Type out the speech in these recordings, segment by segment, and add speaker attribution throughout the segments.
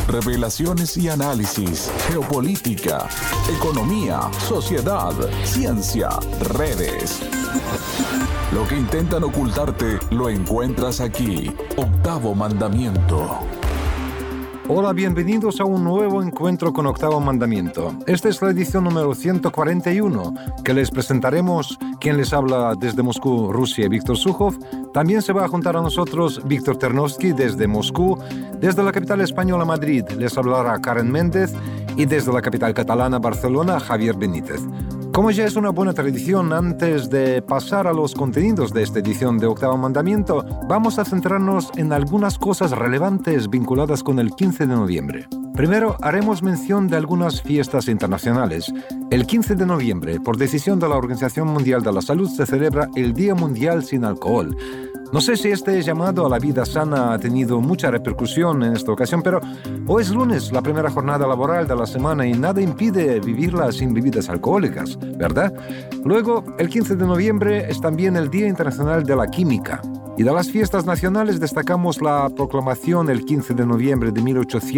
Speaker 1: Revelaciones y análisis, geopolítica, economía, sociedad, ciencia, redes. Lo que intentan ocultarte lo encuentras aquí. Octavo Mandamiento.
Speaker 2: Hola, bienvenidos a un nuevo encuentro con Octavo Mandamiento. Esta es la edición número 141, que les presentaremos. Quien les habla desde Moscú, Rusia, Víctor Sukhov. También se va a juntar a nosotros Víctor Ternovsky desde Moscú. Desde la capital española, Madrid, les hablará Karen Méndez. Y desde la capital catalana, Barcelona, Javier Benítez. Como ya es una buena tradición, antes de pasar a los contenidos de esta edición de Octavo Mandamiento, vamos a centrarnos en algunas cosas relevantes vinculadas con el 15 de noviembre. Primero, haremos mención de algunas fiestas internacionales. El 15 de noviembre, por decisión de la Organización Mundial de la Salud, se celebra el Día Mundial sin Alcohol. No sé si este llamado a la vida sana ha tenido mucha repercusión en esta ocasión, pero hoy es lunes, la primera jornada laboral de la semana, y nada impide vivirla sin bebidas alcohólicas, ¿verdad? Luego, el 15 de noviembre es también el Día Internacional de la Química. Y de las fiestas nacionales destacamos la proclamación el 15 de noviembre de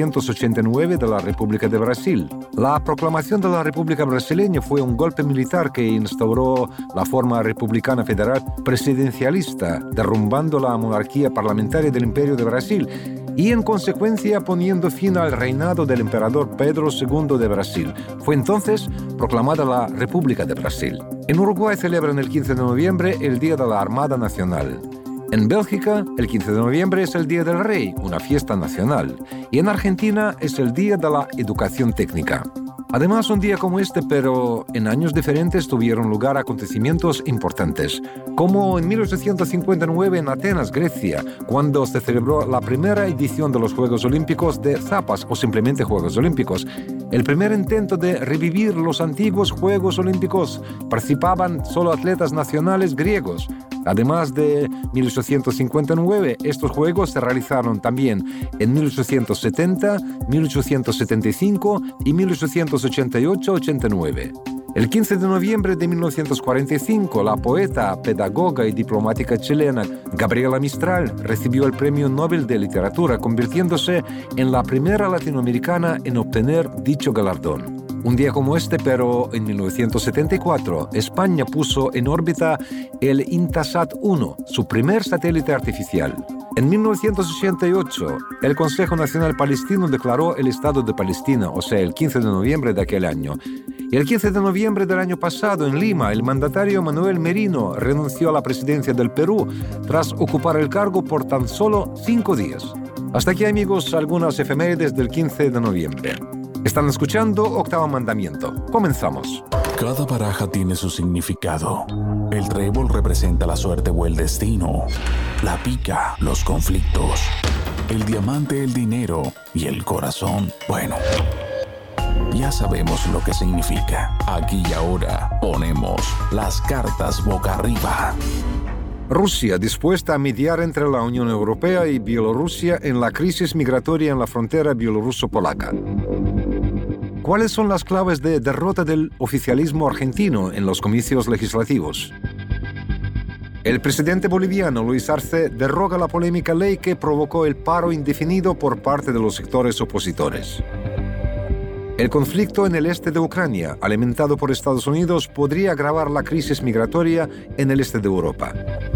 Speaker 2: 1889 de la República de Brasil. La proclamación de la República Brasileña fue un golpe militar que instauró la forma republicana federal presidencialista, derrumbando la monarquía parlamentaria del Imperio de Brasil y, en consecuencia, poniendo fin al reinado del emperador Pedro II de Brasil. Fue entonces proclamada la República de Brasil. En Uruguay celebran el 15 de noviembre el Día de la Armada Nacional. En Bélgica, el 15 de noviembre es el Día del Rey, una fiesta nacional. Y en Argentina es el Día de la Educación Técnica. Además, un día como este, pero en años diferentes, tuvieron lugar acontecimientos importantes, como en 1859 en Atenas, Grecia, cuando se celebró la primera edición de los Juegos Olímpicos de Zapas, o simplemente Juegos Olímpicos. El primer intento de revivir los antiguos Juegos Olímpicos. Participaban solo atletas nacionales griegos. Además de 1859, estos Juegos se realizaron también en 1870, 1875 y 1888-89. El 15 de noviembre de 1945, la poeta, pedagoga y diplomática chilena Gabriela Mistral recibió el Premio Nobel de Literatura, convirtiéndose en la primera latinoamericana en obtener dicho galardón. Un día como este, pero en 1974, España puso en órbita el Intelsat-1, su primer satélite artificial. En 1988, el Consejo Nacional Palestino declaró el Estado de Palestina, o sea, el 15 de noviembre de aquel año. Y el 15 de noviembre del año pasado, en Lima, el mandatario Manuel Merino renunció a la presidencia del Perú tras ocupar el cargo por tan solo 5 días. Hasta aquí, amigos, algunas efemérides del 15 de noviembre. Están escuchando Octavo Mandamiento. Comenzamos.
Speaker 1: Cada baraja tiene su significado. El trébol representa la suerte o el destino. La pica, los conflictos. El diamante, el dinero. Y el corazón, bueno, ya sabemos lo que significa. Aquí y ahora ponemos las cartas boca arriba.
Speaker 2: Rusia dispuesta a mediar entre la Unión Europea y Bielorrusia en la crisis migratoria en la frontera bielorruso-polaca. ¿Cuáles son las claves de derrota del oficialismo argentino en los comicios legislativos? El presidente boliviano Luis Arce deroga la polémica ley que provocó el paro indefinido por parte de los sectores opositores. El conflicto en el este de Ucrania, alimentado por Estados Unidos, podría agravar la crisis migratoria en el este de Europa.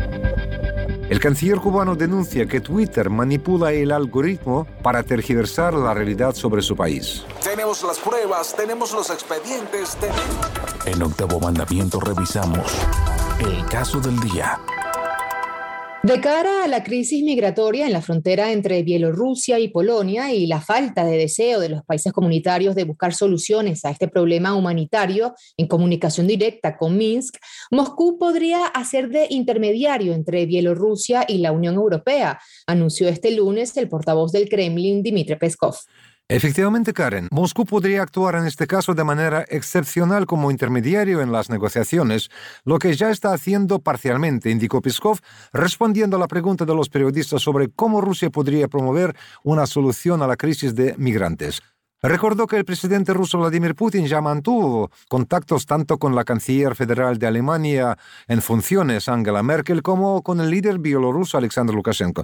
Speaker 2: El canciller cubano denuncia que Twitter manipula el algoritmo para tergiversar la realidad sobre su país.
Speaker 3: Tenemos las pruebas, tenemos los expedientes,
Speaker 1: En Octavo Mandamiento revisamos el caso del día.
Speaker 4: De cara a la crisis migratoria en la frontera entre Bielorrusia y Polonia y la falta de deseo de los países comunitarios de buscar soluciones a este problema humanitario en comunicación directa con Minsk, Moscú podría hacer de intermediario entre Bielorrusia y la Unión Europea, anunció este lunes el portavoz del Kremlin, Dmitry Peskov.
Speaker 2: Efectivamente, Karen, Moscú podría actuar en este caso de manera excepcional como intermediario en las negociaciones, lo que ya está haciendo parcialmente, indicó Peskov, respondiendo a la pregunta de los periodistas sobre cómo Rusia podría promover una solución a la crisis de migrantes. Recordó que el presidente ruso Vladimir Putin ya mantuvo contactos tanto con la canciller federal de Alemania en funciones, Angela Merkel, como con el líder bielorruso Alexander Lukashenko.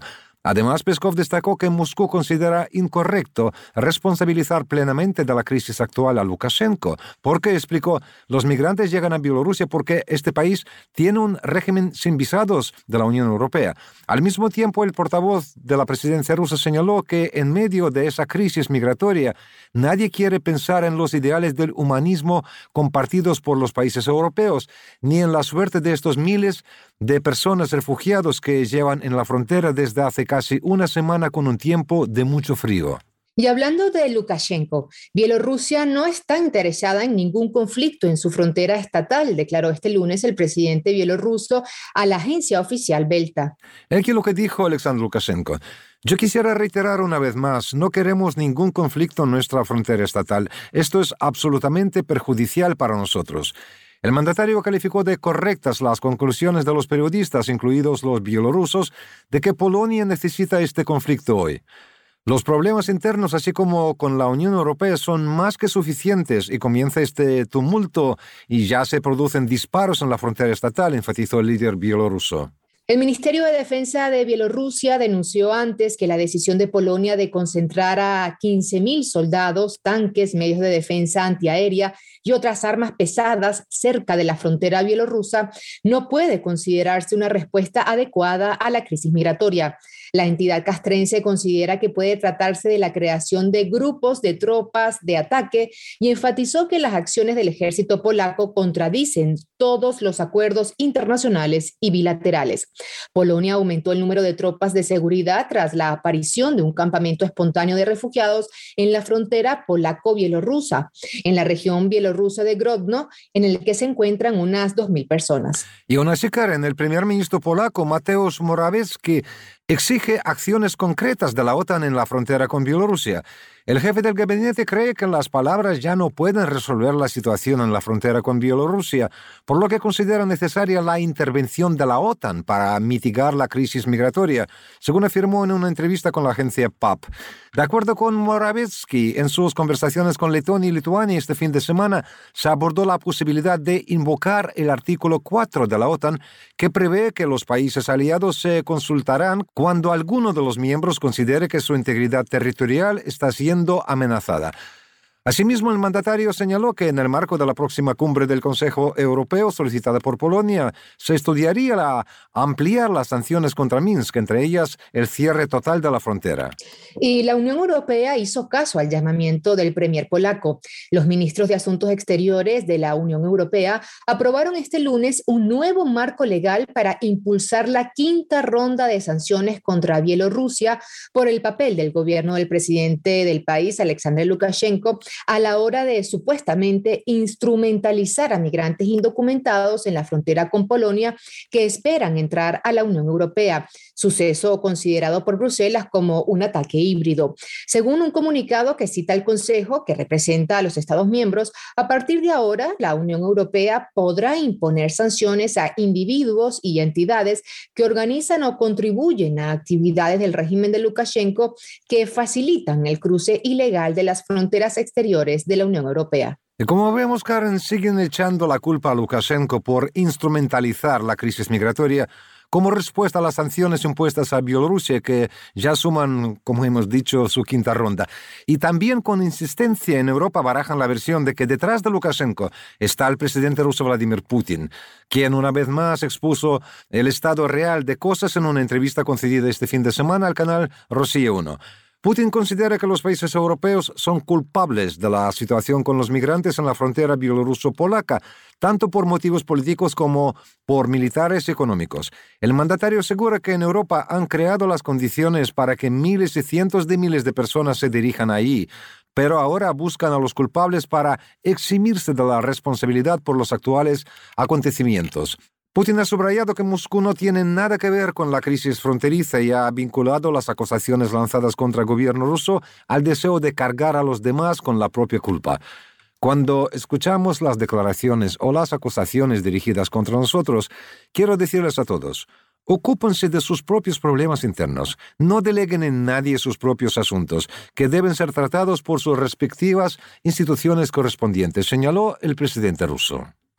Speaker 2: Además, Peskov destacó que Moscú considera incorrecto responsabilizar plenamente de la crisis actual a Lukashenko, porque, explicó, los migrantes llegan a Bielorrusia porque este país tiene un régimen sin visados de la Unión Europea. Al mismo tiempo, el portavoz de la presidencia rusa señaló que en medio de esa crisis migratoria, nadie quiere pensar en los ideales del humanismo compartidos por los países europeos, ni en la suerte de estos miles de personas refugiados que llevan en la frontera desde hace casi una semana con un tiempo de mucho frío.
Speaker 4: Y hablando de Lukashenko, Bielorrusia no está interesada en ningún conflicto en su frontera estatal, declaró este lunes el presidente bielorruso a la agencia oficial Belta.
Speaker 2: Aquí lo que dijo Alexander Lukashenko. Yo quisiera reiterar una vez más, no queremos ningún conflicto en nuestra frontera estatal. Esto es absolutamente perjudicial para nosotros. El mandatario calificó de correctas las conclusiones de los periodistas, incluidos los bielorrusos, de que Polonia necesita este conflicto hoy. Los problemas internos, así como con la Unión Europea, son más que suficientes y comienza este tumulto y ya se producen disparos en la frontera estatal, enfatizó el líder bielorruso.
Speaker 4: El Ministerio de Defensa de Bielorrusia denunció antes que la decisión de Polonia de concentrar a 15.000 soldados, tanques, medios de defensa antiaérea y otras armas pesadas cerca de la frontera bielorrusa no puede considerarse una respuesta adecuada a la crisis migratoria. La entidad castrense considera que puede tratarse de la creación de grupos de tropas de ataque y enfatizó que las acciones del ejército polaco contradicen todos los acuerdos internacionales y bilaterales. Polonia aumentó el número de tropas de seguridad tras la aparición de un campamento espontáneo de refugiados en la frontera polaco-bielorrusa, en la región bielorrusa de Grodno, en el que se encuentran unas 2.000 personas.
Speaker 2: Y aún así, Karen, el primer ministro polaco, Mateusz Morawiecki, exige acciones concretas de la OTAN en la frontera con Bielorrusia. El jefe del gabinete cree que las palabras ya no pueden resolver la situación en la frontera con Bielorrusia, por lo que considera necesaria la intervención de la OTAN para mitigar la crisis migratoria, según afirmó en una entrevista con la agencia PAP. De acuerdo con Morawiecki, en sus conversaciones con Letonia y Lituania este fin de semana, se abordó la posibilidad de invocar el artículo 4 de la OTAN, que prevé que los países aliados se consultarán cuando alguno de los miembros considere que su integridad territorial está siendo amenazada. Asimismo, el mandatario señaló que en el marco de la próxima cumbre del Consejo Europeo solicitada por Polonia, se estudiaría ampliar las sanciones contra Minsk, entre ellas el cierre total de la frontera.
Speaker 4: Y la Unión Europea hizo caso al llamamiento del premier polaco. Los ministros de Asuntos Exteriores de la Unión Europea aprobaron este lunes un nuevo marco legal para impulsar la quinta ronda de sanciones contra Bielorrusia por el papel del gobierno del presidente del país, Alexander Lukashenko, a la hora de supuestamente instrumentalizar a migrantes indocumentados en la frontera con Polonia que esperan entrar a la Unión Europea, suceso considerado por Bruselas como un ataque híbrido. Según un comunicado que cita el Consejo, que representa a los Estados miembros, a partir de ahora la Unión Europea podrá imponer sanciones a individuos y entidades que organizan o contribuyen a actividades del régimen de Lukashenko que facilitan el cruce ilegal de las fronteras exteriores de la Unión Europea.
Speaker 2: Y como vemos, Karen, siguen echando la culpa a Lukashenko por instrumentalizar la crisis migratoria como respuesta a las sanciones impuestas a Bielorrusia, que ya suman, como hemos dicho, su quinta ronda. Y también con insistencia en Europa barajan la versión de que detrás de Lukashenko está el presidente ruso Vladimir Putin, quien una vez más expuso el estado real de cosas en una entrevista concedida este fin de semana al canal Rossiya 1. Putin considera que los países europeos son culpables de la situación con los migrantes en la frontera bielorruso-polaca, tanto por motivos políticos como por militares y económicos. El mandatario asegura que en Europa han creado las condiciones para que miles y cientos de miles de personas se dirijan allí, pero ahora buscan a los culpables para eximirse de la responsabilidad por los actuales acontecimientos. Putin ha subrayado que Moscú no tiene nada que ver con la crisis fronteriza y ha vinculado las acusaciones lanzadas contra el gobierno ruso al deseo de cargar a los demás con la propia culpa. Cuando escuchamos las declaraciones o las acusaciones dirigidas contra nosotros, quiero decirles a todos: ocúpense de sus propios problemas internos, no deleguen en nadie sus propios asuntos, que deben ser tratados por sus respectivas instituciones correspondientes, señaló el presidente ruso.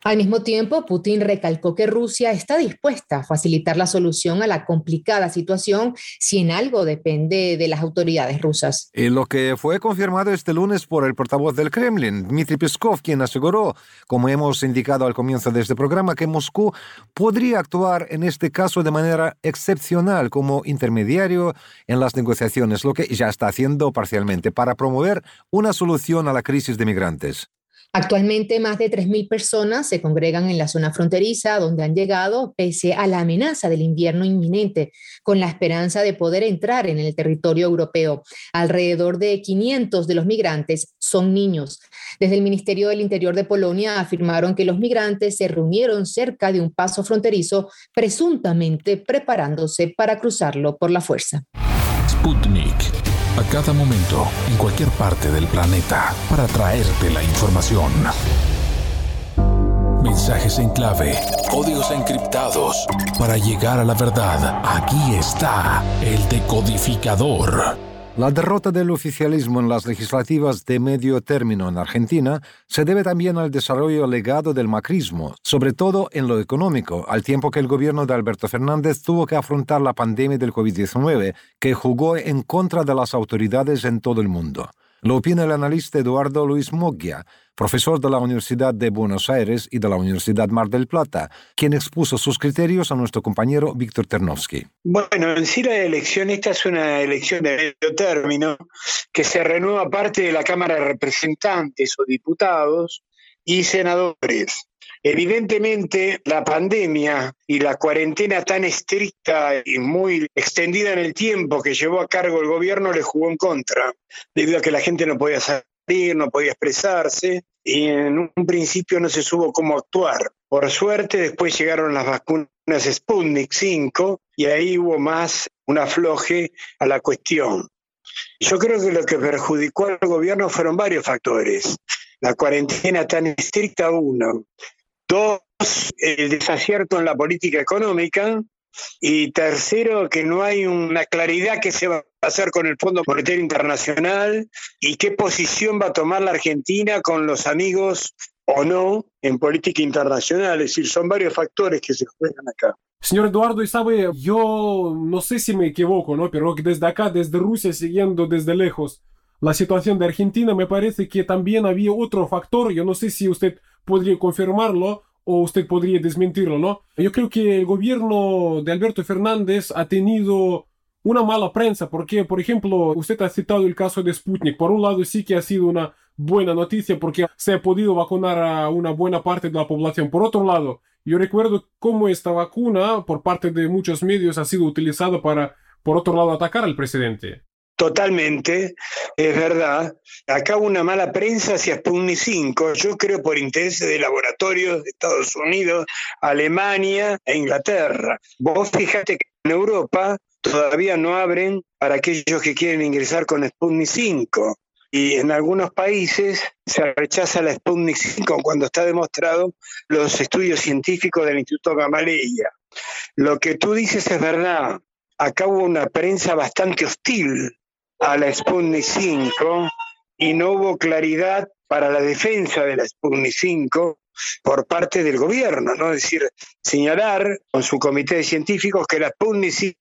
Speaker 4: Al mismo tiempo, Putin recalcó que Rusia está dispuesta a facilitar la solución a la complicada situación si en algo depende de las autoridades rusas.
Speaker 2: Y lo que fue confirmado este lunes por el portavoz del Kremlin, Dmitry Peskov, quien aseguró, como hemos indicado al comienzo de este programa, que Moscú podría actuar en este caso de manera excepcional como intermediario en las negociaciones, lo que ya está haciendo parcialmente para promover una solución a la crisis de migrantes.
Speaker 4: Actualmente, más de 3.000 personas se congregan en la zona fronteriza donde han llegado pese a la amenaza del invierno inminente, con la esperanza de poder entrar en el territorio europeo. Alrededor de 500 de los migrantes son niños. Desde el Ministerio del Interior de Polonia afirmaron que los migrantes se reunieron cerca de un paso fronterizo, presuntamente preparándose para cruzarlo por la fuerza.
Speaker 1: Sputnik. A cada momento, en cualquier parte del planeta, para traerte la información. Mensajes en clave, códigos encriptados. Para llegar a la verdad, aquí está el decodificador.
Speaker 2: La derrota del oficialismo en las legislativas de medio término en Argentina se debe también al desarrollo legado del macrismo, sobre todo en lo económico, al tiempo que el gobierno de Alberto Fernández tuvo que afrontar la pandemia del COVID-19, que jugó en contra de las autoridades en todo el mundo. Lo opina el analista Eduardo Luis Moggia, profesor de la Universidad de Buenos Aires y de la Universidad Mar del Plata, quien expuso sus criterios a nuestro compañero Víctor Ternovsky.
Speaker 5: Bueno, en sí la elección, esta es una elección de medio término que se renueva parte de la Cámara de Representantes o diputados y senadores. Evidentemente, la pandemia y la cuarentena tan estricta y muy extendida en el tiempo que llevó a cargo el gobierno le jugó en contra, debido a que la gente no podía salir, no podía expresarse, y en un principio no se supo cómo actuar. Por suerte, después llegaron las vacunas Sputnik 5 y ahí hubo más un afloje a la cuestión. Yo creo que lo que perjudicó al gobierno fueron varios factores. La cuarentena tan estricta, uno. Dos, el desacierto en la política económica. Y tercero, que no hay una claridad qué se va a hacer con el Fondo Monetario Internacional y qué posición va a tomar la Argentina con los amigos o no en política internacional. Es decir, son varios factores que se juegan acá.
Speaker 6: Señor Eduardo, y sabe, yo no sé si me equivoco, ¿no? Pero desde acá, desde Rusia, siguiendo desde lejos la situación de Argentina, me parece que también había otro factor. Yo no sé si usted podría confirmarlo o usted podría desmentirlo, ¿no? Yo creo que el gobierno de Alberto Fernández ha tenido una mala prensa porque, por ejemplo, usted ha citado el caso de Sputnik. Por un lado sí que ha sido una buena noticia porque se ha podido vacunar a una buena parte de la población. Por otro lado, yo recuerdo cómo esta vacuna, por parte de muchos medios, ha sido utilizada para, por otro lado, atacar al presidente.
Speaker 5: Totalmente, es verdad. Acá hubo una mala prensa hacia Sputnik 5, yo creo por intereses de laboratorios de Estados Unidos, Alemania e Inglaterra. Vos fíjate que en Europa todavía no abren para aquellos que quieren ingresar con Sputnik 5. Y en algunos países se rechaza la Sputnik 5 cuando está demostrado los estudios científicos del Instituto Gamaleya. Lo que tú dices es verdad. Acá hubo una prensa bastante hostil a la Sputnik 5 y no hubo claridad para la defensa de la Sputnik 5 por parte del gobierno, ¿no? Es decir, señalar con su comité de científicos que la Sputnik 5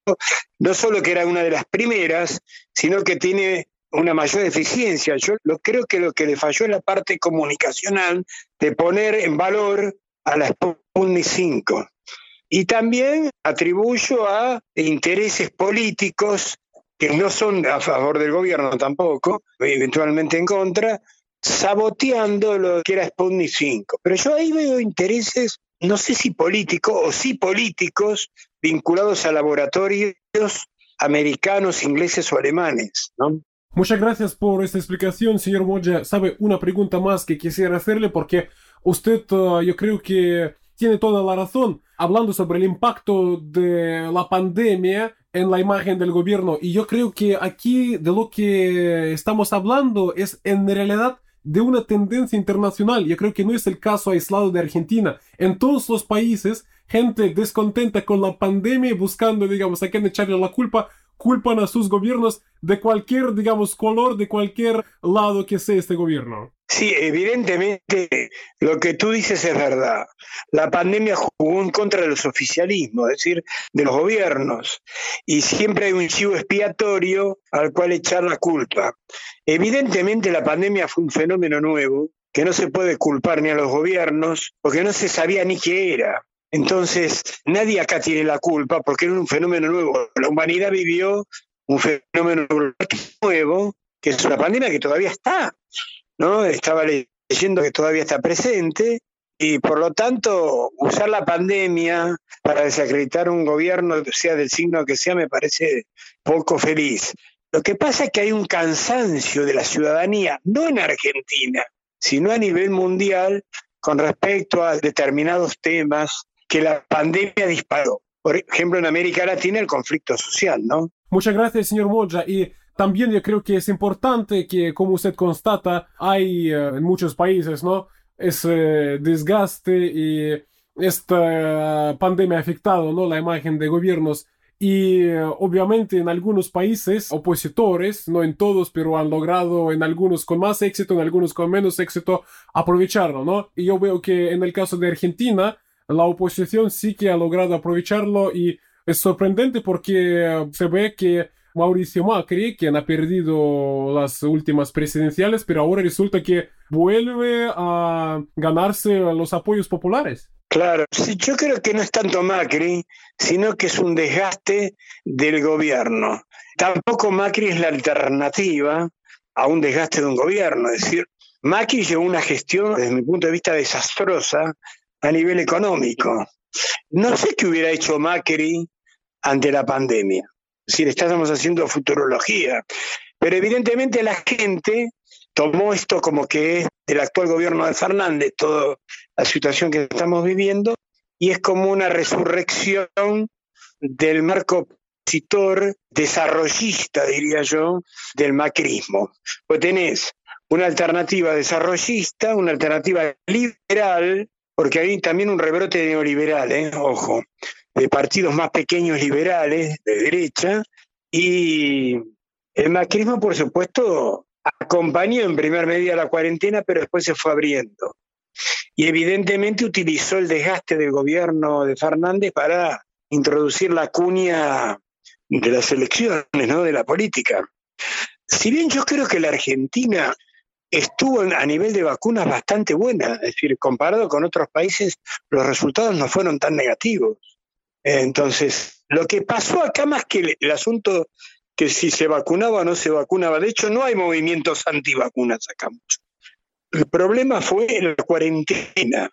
Speaker 5: no solo que era una de las primeras, sino que tiene una mayor eficiencia. Yo creo que lo que le falló es la parte comunicacional de poner en valor a la Sputnik 5. Y también atribuyo a intereses políticos que no son a favor del gobierno tampoco, eventualmente en contra, saboteando lo que era Sputnik 5. Pero yo ahí veo intereses, no sé si políticos o sí políticos, vinculados a laboratorios americanos, ingleses o alemanes, ¿no?
Speaker 6: Muchas gracias por esta explicación, señor Moggia. Sabe, una pregunta más que quisiera hacerle porque usted, yo creo que tiene toda la razón hablando sobre el impacto de la pandemia en la imagen del gobierno. Y yo creo que aquí de lo que estamos hablando es en realidad de una tendencia internacional. Yo creo que no es el caso aislado de Argentina. En todos los países, gente descontenta con la pandemia buscando, digamos, a quién echarle la culpa, culpan a sus gobiernos de cualquier, digamos, color, de cualquier lado que sea este gobierno.
Speaker 5: Sí, evidentemente lo que tú dices es verdad. La pandemia jugó en contra de los oficialismos, es decir, de los gobiernos, y siempre hay un chivo expiatorio al cual echar la culpa. Evidentemente la pandemia fue un fenómeno nuevo, que no se puede culpar ni a los gobiernos, porque no se sabía ni qué era. Entonces, nadie acá tiene la culpa porque era un fenómeno nuevo. La humanidad vivió un fenómeno nuevo, que es una pandemia que todavía está, ¿no? Estaba leyendo que todavía está presente y por lo tanto usar la pandemia para desacreditar un gobierno, sea del signo que sea, me parece poco feliz. Lo que pasa es que hay un cansancio de la ciudadanía, no en Argentina, sino a nivel mundial, con respecto a determinados temas que la pandemia disparó. Por ejemplo, en América Latina el conflicto social, ¿no?
Speaker 6: Muchas gracias, señor Moya. Y también yo creo que es importante que, como usted constata, hay en muchos países, ¿no?, ese desgaste y esta pandemia ha afectado, ¿no?, la imagen de gobiernos. Y obviamente en algunos países opositores, no en todos, pero han logrado en algunos con más éxito, en algunos con menos éxito, aprovecharlo, ¿no? Y yo veo que en el caso de Argentina, la oposición sí que ha logrado aprovecharlo y es sorprendente porque se ve que Mauricio Macri, quien ha perdido las últimas presidenciales, pero ahora resulta que vuelve a ganarse los apoyos populares.
Speaker 5: Claro, sí, yo creo que no es tanto Macri, sino que es un desgaste del gobierno. Tampoco Macri es la alternativa a un desgaste de un gobierno. Es decir, Macri llevó una gestión, desde mi punto de vista, desastrosa a nivel económico. No sé qué hubiera hecho Macri ante la pandemia. Es decir, estamos haciendo futurología. Pero evidentemente la gente tomó esto como que es del actual gobierno de Fernández, toda la situación que estamos viviendo, y es como una resurrección del marco opositor desarrollista, diría yo, del macrismo. Pues tenés una alternativa desarrollista, una alternativa liberal, porque hay también un rebrote neoliberal, ojo, de partidos más pequeños liberales, de derecha, y el macrismo, por supuesto, acompañó en primer medida la cuarentena, pero después se fue abriendo. Y evidentemente utilizó el desgaste del gobierno de Fernández para introducir la cuña de las elecciones, ¿no?, de la política. Si bien yo creo que la Argentina estuvo a nivel de vacunas bastante buena, es decir, comparado con otros países, los resultados no fueron tan negativos. Entonces, lo que pasó acá más que el asunto que si se vacunaba o no se vacunaba, de hecho no hay movimientos antivacunas acá mucho. El problema fue la cuarentena.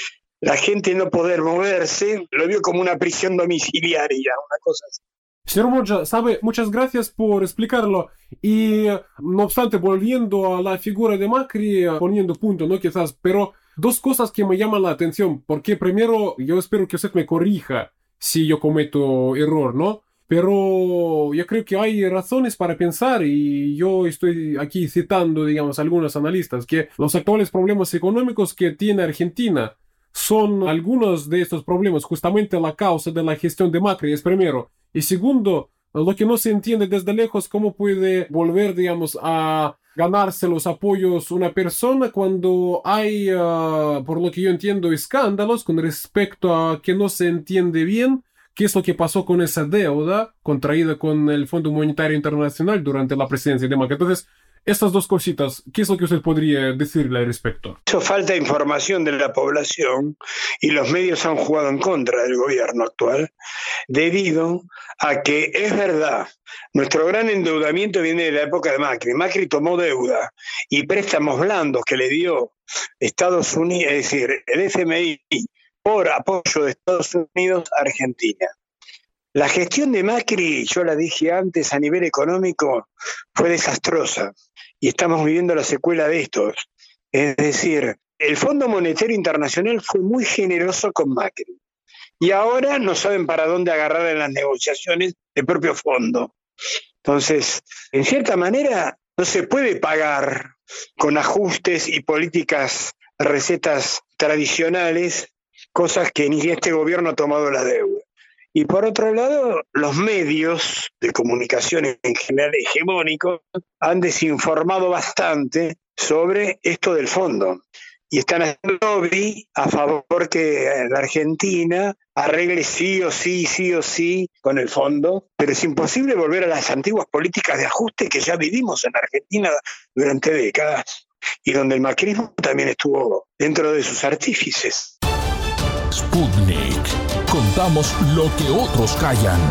Speaker 5: La gente no poder moverse lo vio como una prisión domiciliaria, una cosa así.
Speaker 6: Señor Moya, sabe, muchas gracias por explicarlo. Y no obstante, volviendo a la figura de Macri, poniendo punto, ¿no?, quizás, pero dos cosas que me llaman la atención, porque primero, yo espero que usted me corrija si yo cometo error, ¿no? Pero yo creo que hay razones para pensar, y yo estoy aquí citando, digamos, algunos analistas, que los actuales problemas económicos que tiene Argentina son algunos de estos problemas, justamente la causa de la gestión de Macri, es primero. Y segundo, lo que no se entiende desde lejos, cómo puede volver, digamos, a ganarse los apoyos una persona cuando hay, por lo que yo entiendo, escándalos con respecto a que no se entiende bien qué es lo que pasó con esa deuda contraída con el Fondo Monetario Internacional durante la presidencia de Macri. Entonces, estas dos cositas, ¿qué es lo que usted podría decirle al respecto?
Speaker 5: Eso falta información de la población y los medios han jugado en contra del gobierno actual debido a que es verdad, nuestro gran endeudamiento viene de la época de Macri. Macri tomó deuda y préstamos blandos que le dio Estados Unidos, es decir, el FMI, por apoyo de Estados Unidos a Argentina. La gestión de Macri, yo la dije antes, a nivel económico fue desastrosa y estamos viviendo la secuela de estos. Es decir, el Fondo Monetario Internacional fue muy generoso con Macri y ahora no saben para dónde agarrar en las negociaciones el propio fondo. Entonces, en cierta manera, no se puede pagar con ajustes y políticas, recetas tradicionales, cosas que ni este gobierno ha tomado la deuda. Y por otro lado, los medios de comunicación en general hegemónicos han desinformado bastante sobre esto del fondo. Y están haciendo lobby a favor que la Argentina arregle sí o sí con el fondo, pero es imposible volver a las antiguas políticas de ajuste que ya vivimos en Argentina durante décadas y donde el macrismo también estuvo dentro de sus artífices.
Speaker 1: Sputnik. Contamos lo que otros callan.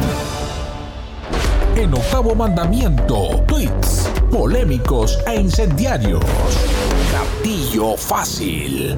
Speaker 1: En Octavo Mandamiento, tweets polémicos e incendiarios. Gatillo fácil.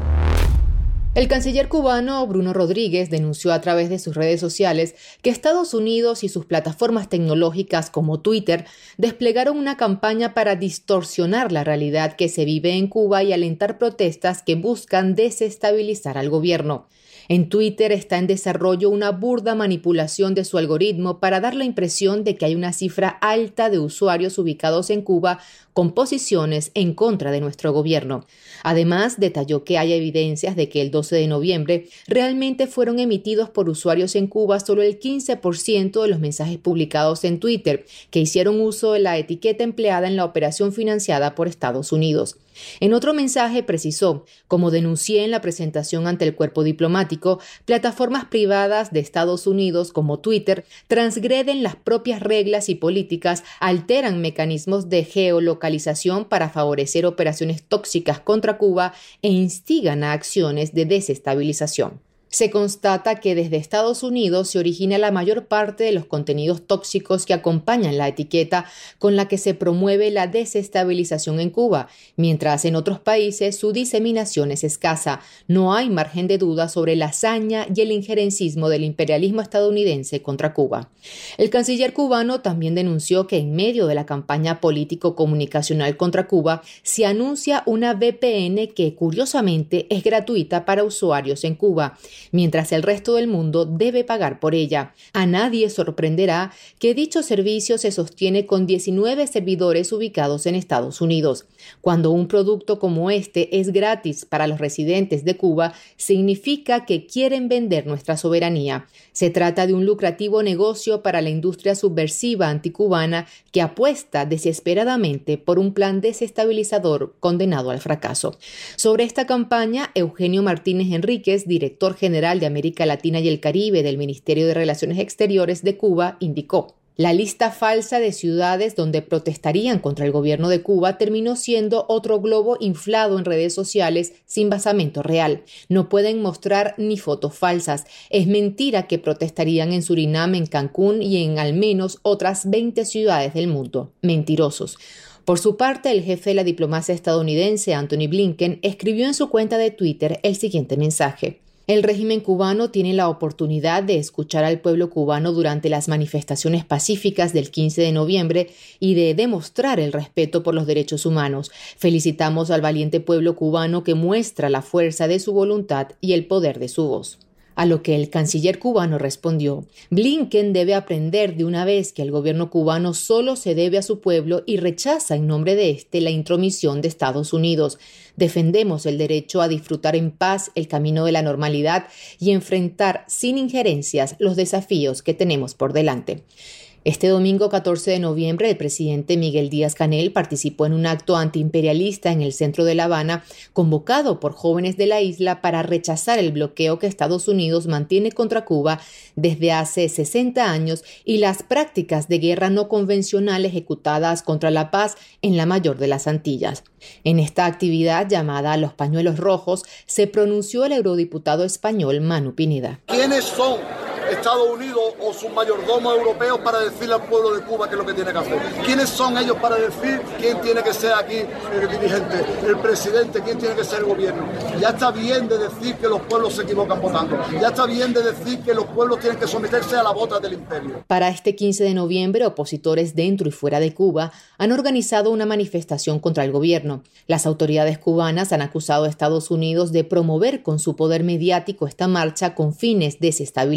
Speaker 4: El canciller cubano Bruno Rodríguez denunció a través de sus redes sociales que Estados Unidos y sus plataformas tecnológicas como Twitter desplegaron una campaña para distorsionar la realidad que se vive en Cuba y alentar protestas que buscan desestabilizar al gobierno. En Twitter está en desarrollo una burda manipulación de su algoritmo para dar la impresión de que hay una cifra alta de usuarios ubicados en Cuba con posiciones en contra de nuestro gobierno. Además, detalló que hay evidencias de que el 12 de noviembre realmente fueron emitidos por usuarios en Cuba solo el 15% de los mensajes publicados en Twitter, que hicieron uso de la etiqueta empleada en la operación financiada por Estados Unidos. En otro mensaje precisó, como denuncié en la presentación ante el cuerpo diplomático, plataformas privadas de Estados Unidos como Twitter transgreden las propias reglas y políticas, alteran mecanismos de geolocalización para favorecer operaciones tóxicas contra Cuba e instigan a acciones de desestabilización. Se constata que desde Estados Unidos se origina la mayor parte de los contenidos tóxicos que acompañan la etiqueta con la que se promueve la desestabilización en Cuba, mientras en otros países su diseminación es escasa. No hay margen de duda sobre la hazaña y el injerencismo del imperialismo estadounidense contra Cuba. El canciller cubano también denunció que en medio de la campaña político-comunicacional contra Cuba se anuncia una VPN que curiosamente es gratuita para usuarios en Cuba, mientras el resto del mundo debe pagar por ella. A nadie sorprenderá que dicho servicio se sostiene con 19 servidores ubicados en Estados Unidos. Cuando un producto como este es gratis para los residentes de Cuba, significa que quieren vender nuestra soberanía. Se trata de un lucrativo negocio para la industria subversiva anticubana que apuesta desesperadamente por un plan desestabilizador condenado al fracaso. Sobre esta campaña, Eugenio Martínez Enríquez, director general de América Latina y el Caribe del Ministerio de Relaciones Exteriores de Cuba, indicó: la lista falsa de ciudades donde protestarían contra el gobierno de Cuba terminó siendo otro globo inflado en redes sociales sin basamento real. No pueden mostrar ni fotos falsas. Es mentira que protestarían en Surinam, en Cancún y en al menos otras 20 ciudades del mundo. Mentirosos. Por su parte, el jefe de la diplomacia estadounidense, Antony Blinken, escribió en su cuenta de Twitter el siguiente mensaje: el régimen cubano tiene la oportunidad de escuchar al pueblo cubano durante las manifestaciones pacíficas del 15 de noviembre y de demostrar el respeto por los derechos humanos. Felicitamos al valiente pueblo cubano que muestra la fuerza de su voluntad y el poder de su voz. A lo que el canciller cubano respondió: Blinken debe aprender de una vez que el gobierno cubano solo se debe a su pueblo y rechaza en nombre de este la intromisión de Estados Unidos. Defendemos el derecho a disfrutar en paz el camino de la normalidad y enfrentar sin injerencias los desafíos que tenemos por delante. Este domingo 14 de noviembre, el presidente Miguel Díaz-Canel participó en un acto antiimperialista en el centro de La Habana, convocado por jóvenes de la isla para rechazar el bloqueo que Estados Unidos mantiene contra Cuba desde hace 60 años y las prácticas de guerra no convencional ejecutadas contra la paz en la mayor de las Antillas. En esta actividad, llamada Los Pañuelos Rojos, se pronunció el eurodiputado español Manu Pineda.
Speaker 7: ¿Quiénes son Estados Unidos o sus mayordomos europeos para decirle al pueblo de Cuba qué es lo que tiene que hacer? ¿Quiénes son ellos para decir quién tiene que ser aquí el dirigente, el presidente, quién tiene que ser el gobierno? Ya está bien de decir que los pueblos se equivocan votando. Ya está bien de decir que los pueblos tienen que someterse a la bota del imperio.
Speaker 4: Para este 15 de noviembre, opositores dentro y fuera de Cuba han organizado una manifestación contra el gobierno. Las autoridades cubanas han acusado a Estados Unidos de promover con su poder mediático esta marcha con fines desestabilizadores.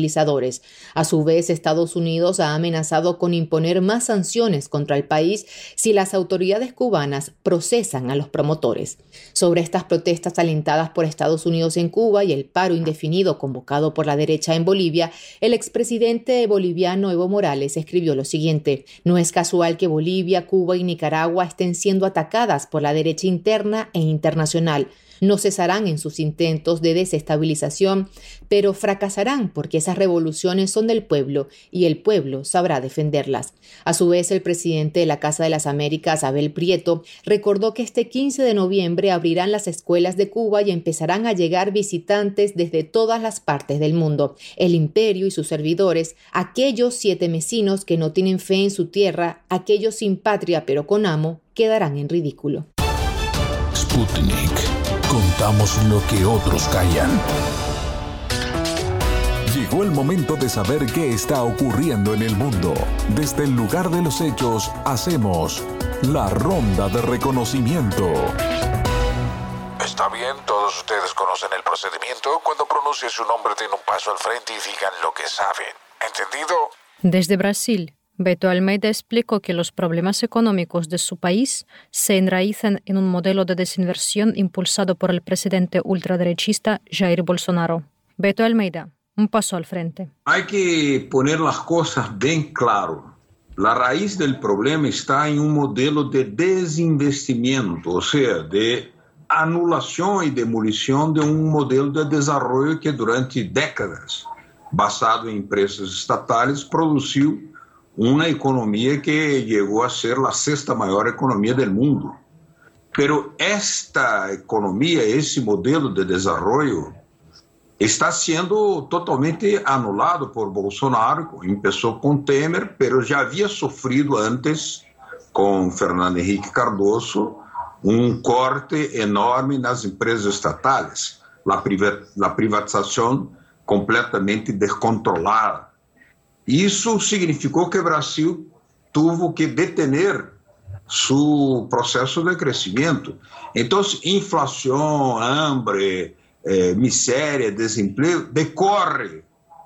Speaker 4: promotores. A su vez, Estados Unidos ha amenazado con imponer más sanciones contra el país si las autoridades cubanas procesan a los promotores. Sobre estas protestas alentadas por Estados Unidos en Cuba y el paro indefinido convocado por la derecha en Bolivia, el expresidente boliviano Evo Morales escribió lo siguiente: no es casual que Bolivia, Cuba y Nicaragua estén siendo atacadas por la derecha interna e internacional. No cesarán en sus intentos de desestabilización, pero fracasarán porque esas revoluciones son del pueblo y el pueblo sabrá defenderlas. A su vez, el presidente de la Casa de las Américas, Abel Prieto, recordó que este 15 de noviembre abrirán las escuelas de Cuba y empezarán a llegar visitantes desde todas las partes del mundo. El imperio y sus servidores, aquellos 7 mesinos que no tienen fe en su tierra, aquellos sin patria pero con amo, quedarán en ridículo.
Speaker 1: Sputnik. Contamos lo que otros callan. Llegó el momento de saber qué está ocurriendo en el mundo. Desde el lugar de los hechos, hacemos la ronda de reconocimiento.
Speaker 3: Está bien, todos ustedes conocen el procedimiento. Cuando pronuncie su nombre, den un paso al frente y digan lo que saben. ¿Entendido?
Speaker 8: Desde Brasil, Beto Almeida explicó que los problemas económicos de su país se enraizan en un modelo de desinversión impulsado por el presidente ultraderechista Jair Bolsonaro. Beto Almeida, un paso al frente.
Speaker 9: Hay que poner las cosas bien claro. La raíz del problema está en un modelo de desinvestimiento, o sea, de anulación y demolición de un modelo de desarrollo que durante décadas, basado en empresas estatales, produció una economía que llegó a ser la 6ª mayor economía del mundo. Pero esta economía, ese modelo de desarrollo, está siendo totalmente anulado por Bolsonaro. Empezó con Temer, pero ya había sufrido antes, con Fernando Henrique Cardoso, un corte enorme en las empresas estatales, la privatización completamente descontrolada. Isso significou que o Brasil tuvo que detener su processo de crescimento. Então, inflação, hambre, miséria, desemprego, decorre,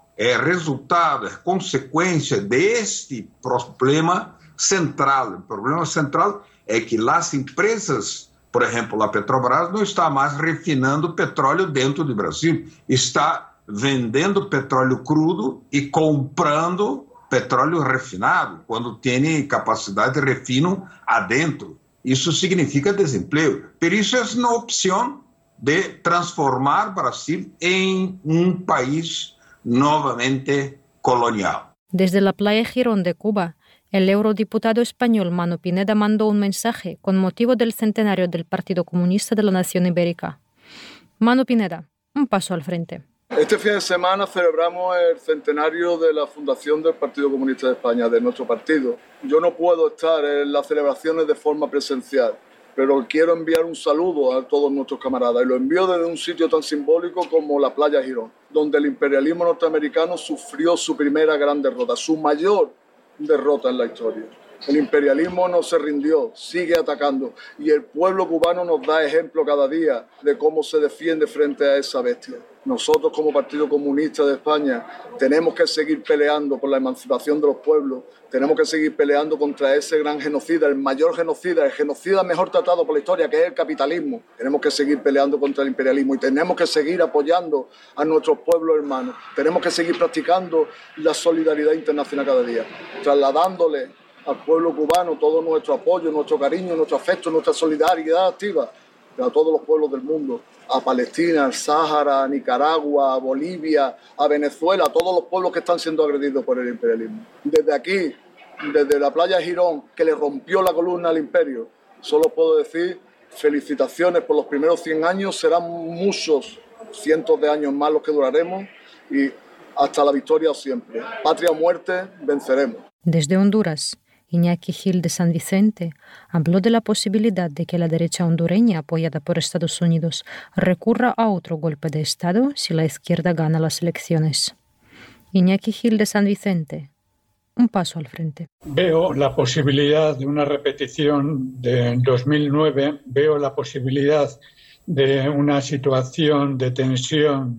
Speaker 9: resultado, consequência deste problema central. O problema central é que as empresas, por exemplo, a Petrobras, não está mais refinando petróleo dentro do Brasil, está vendendo petróleo crudo e comprando petróleo refinado, quando tem capacidade de refino adentro. Isso significa desemprego. Por isso é uma opção de transformar Brasil em um país novamente colonial.
Speaker 8: Desde la playa Girón de Cuba, el eurodiputado español Manu Pineda mandó un mensaje con motivo del centenario del Partido Comunista de la Nación Ibérica. Manu Pineda, un paso al frente.
Speaker 7: Este fin de semana celebramos el centenario de la fundación del Partido Comunista de España, de nuestro partido. Yo no puedo estar en las celebraciones de forma presencial, pero quiero enviar un saludo a todos nuestros camaradas y lo envío desde un sitio tan simbólico como la playa Girón, donde el imperialismo norteamericano sufrió su primera gran derrota, su mayor derrota en la historia. El imperialismo no se rindió, sigue atacando y el pueblo cubano nos da ejemplo cada día de cómo se defiende frente a esa bestia. Nosotros como Partido Comunista de España tenemos que seguir peleando por la emancipación de los pueblos, tenemos que seguir peleando contra ese gran genocida, el mayor genocida, el genocida mejor tratado por la historia, que es el capitalismo. Tenemos que seguir peleando contra el imperialismo y tenemos que seguir apoyando a nuestros pueblos hermanos. Tenemos que seguir practicando la solidaridad internacional cada día, trasladándole al pueblo cubano todo nuestro apoyo, nuestro cariño, nuestro afecto, nuestra solidaridad activa a todos los pueblos del mundo, a Palestina, al Sáhara, a Nicaragua, a Bolivia, a Venezuela, a todos los pueblos que están siendo agredidos por el imperialismo. Desde aquí, desde la playa Girón, que le rompió la columna al imperio, solo puedo decir felicitaciones por los primeros 100 años, serán muchos, cientos de años más los que duraremos y hasta la victoria siempre. Patria o muerte, venceremos.
Speaker 8: Desde Honduras, Iñaki Gil de San Vicente habló de la posibilidad de que la derecha hondureña, apoyada por Estados Unidos, recurra a otro golpe de Estado si la izquierda gana las elecciones. Iñaki Gil de San Vicente, un paso al frente.
Speaker 10: Veo la posibilidad de una repetición de 2009, veo la posibilidad de una situación de tensión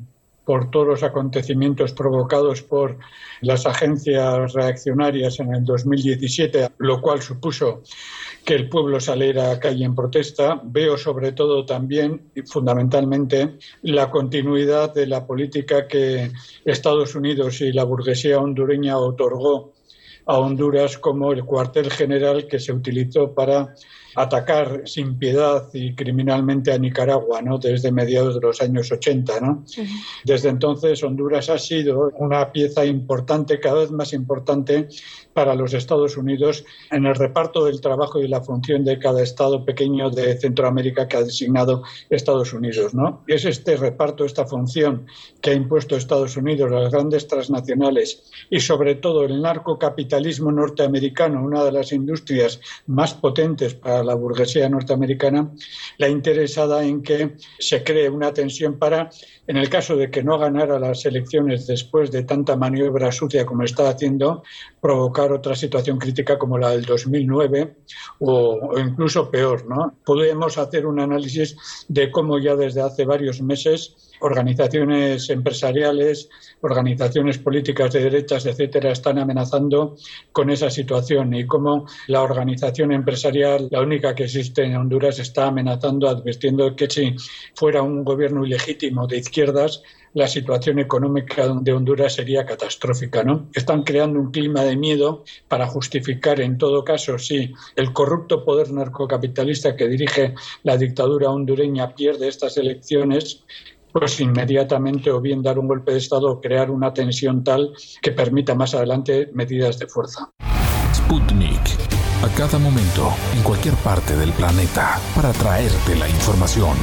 Speaker 10: por todos los acontecimientos provocados por las agencias reaccionarias en el 2017, lo cual supuso que el pueblo saliera a la calle en protesta. Veo sobre todo también y fundamentalmente la continuidad de la política que Estados Unidos y la burguesía hondureña otorgó a Honduras como el cuartel general que se utilizó para atacar sin piedad y criminalmente a Nicaragua, ¿no?, desde mediados de los años 80, ¿no? Uh-huh. Desde entonces Honduras ha sido una pieza importante, cada vez más importante para los Estados Unidos en el reparto del trabajo y la función de cada estado pequeño de Centroamérica que ha designado Estados Unidos, ¿no? Es este reparto, esta función que ha impuesto Estados Unidos, las grandes transnacionales y sobre todo el narcocapitalismo norteamericano, una de las industrias más potentes para la burguesía norteamericana, la interesada en que se cree una tensión para, en el caso de que no ganara las elecciones después de tanta maniobra sucia como está haciendo, provocar otra situación crítica como la del 2009 o incluso peor, ¿no? Podemos hacer un análisis de cómo ya desde hace varios meses organizaciones empresariales, organizaciones políticas de derechas, etcétera, están amenazando con esa situación y cómo la organización empresarial, la única que existe en Honduras, está amenazando, advirtiendo que si fuera un gobierno ilegítimo de izquierdas, la situación económica de Honduras sería catastrófica, ¿no? Están creando un clima de miedo para justificar, en todo caso, si el corrupto poder narcocapitalista que dirige la dictadura hondureña pierde estas elecciones, pues inmediatamente o bien dar un golpe de Estado o crear una tensión tal que permita más adelante medidas de fuerza.
Speaker 1: Sputnik. A cada momento, en cualquier parte del planeta, para traerte la información.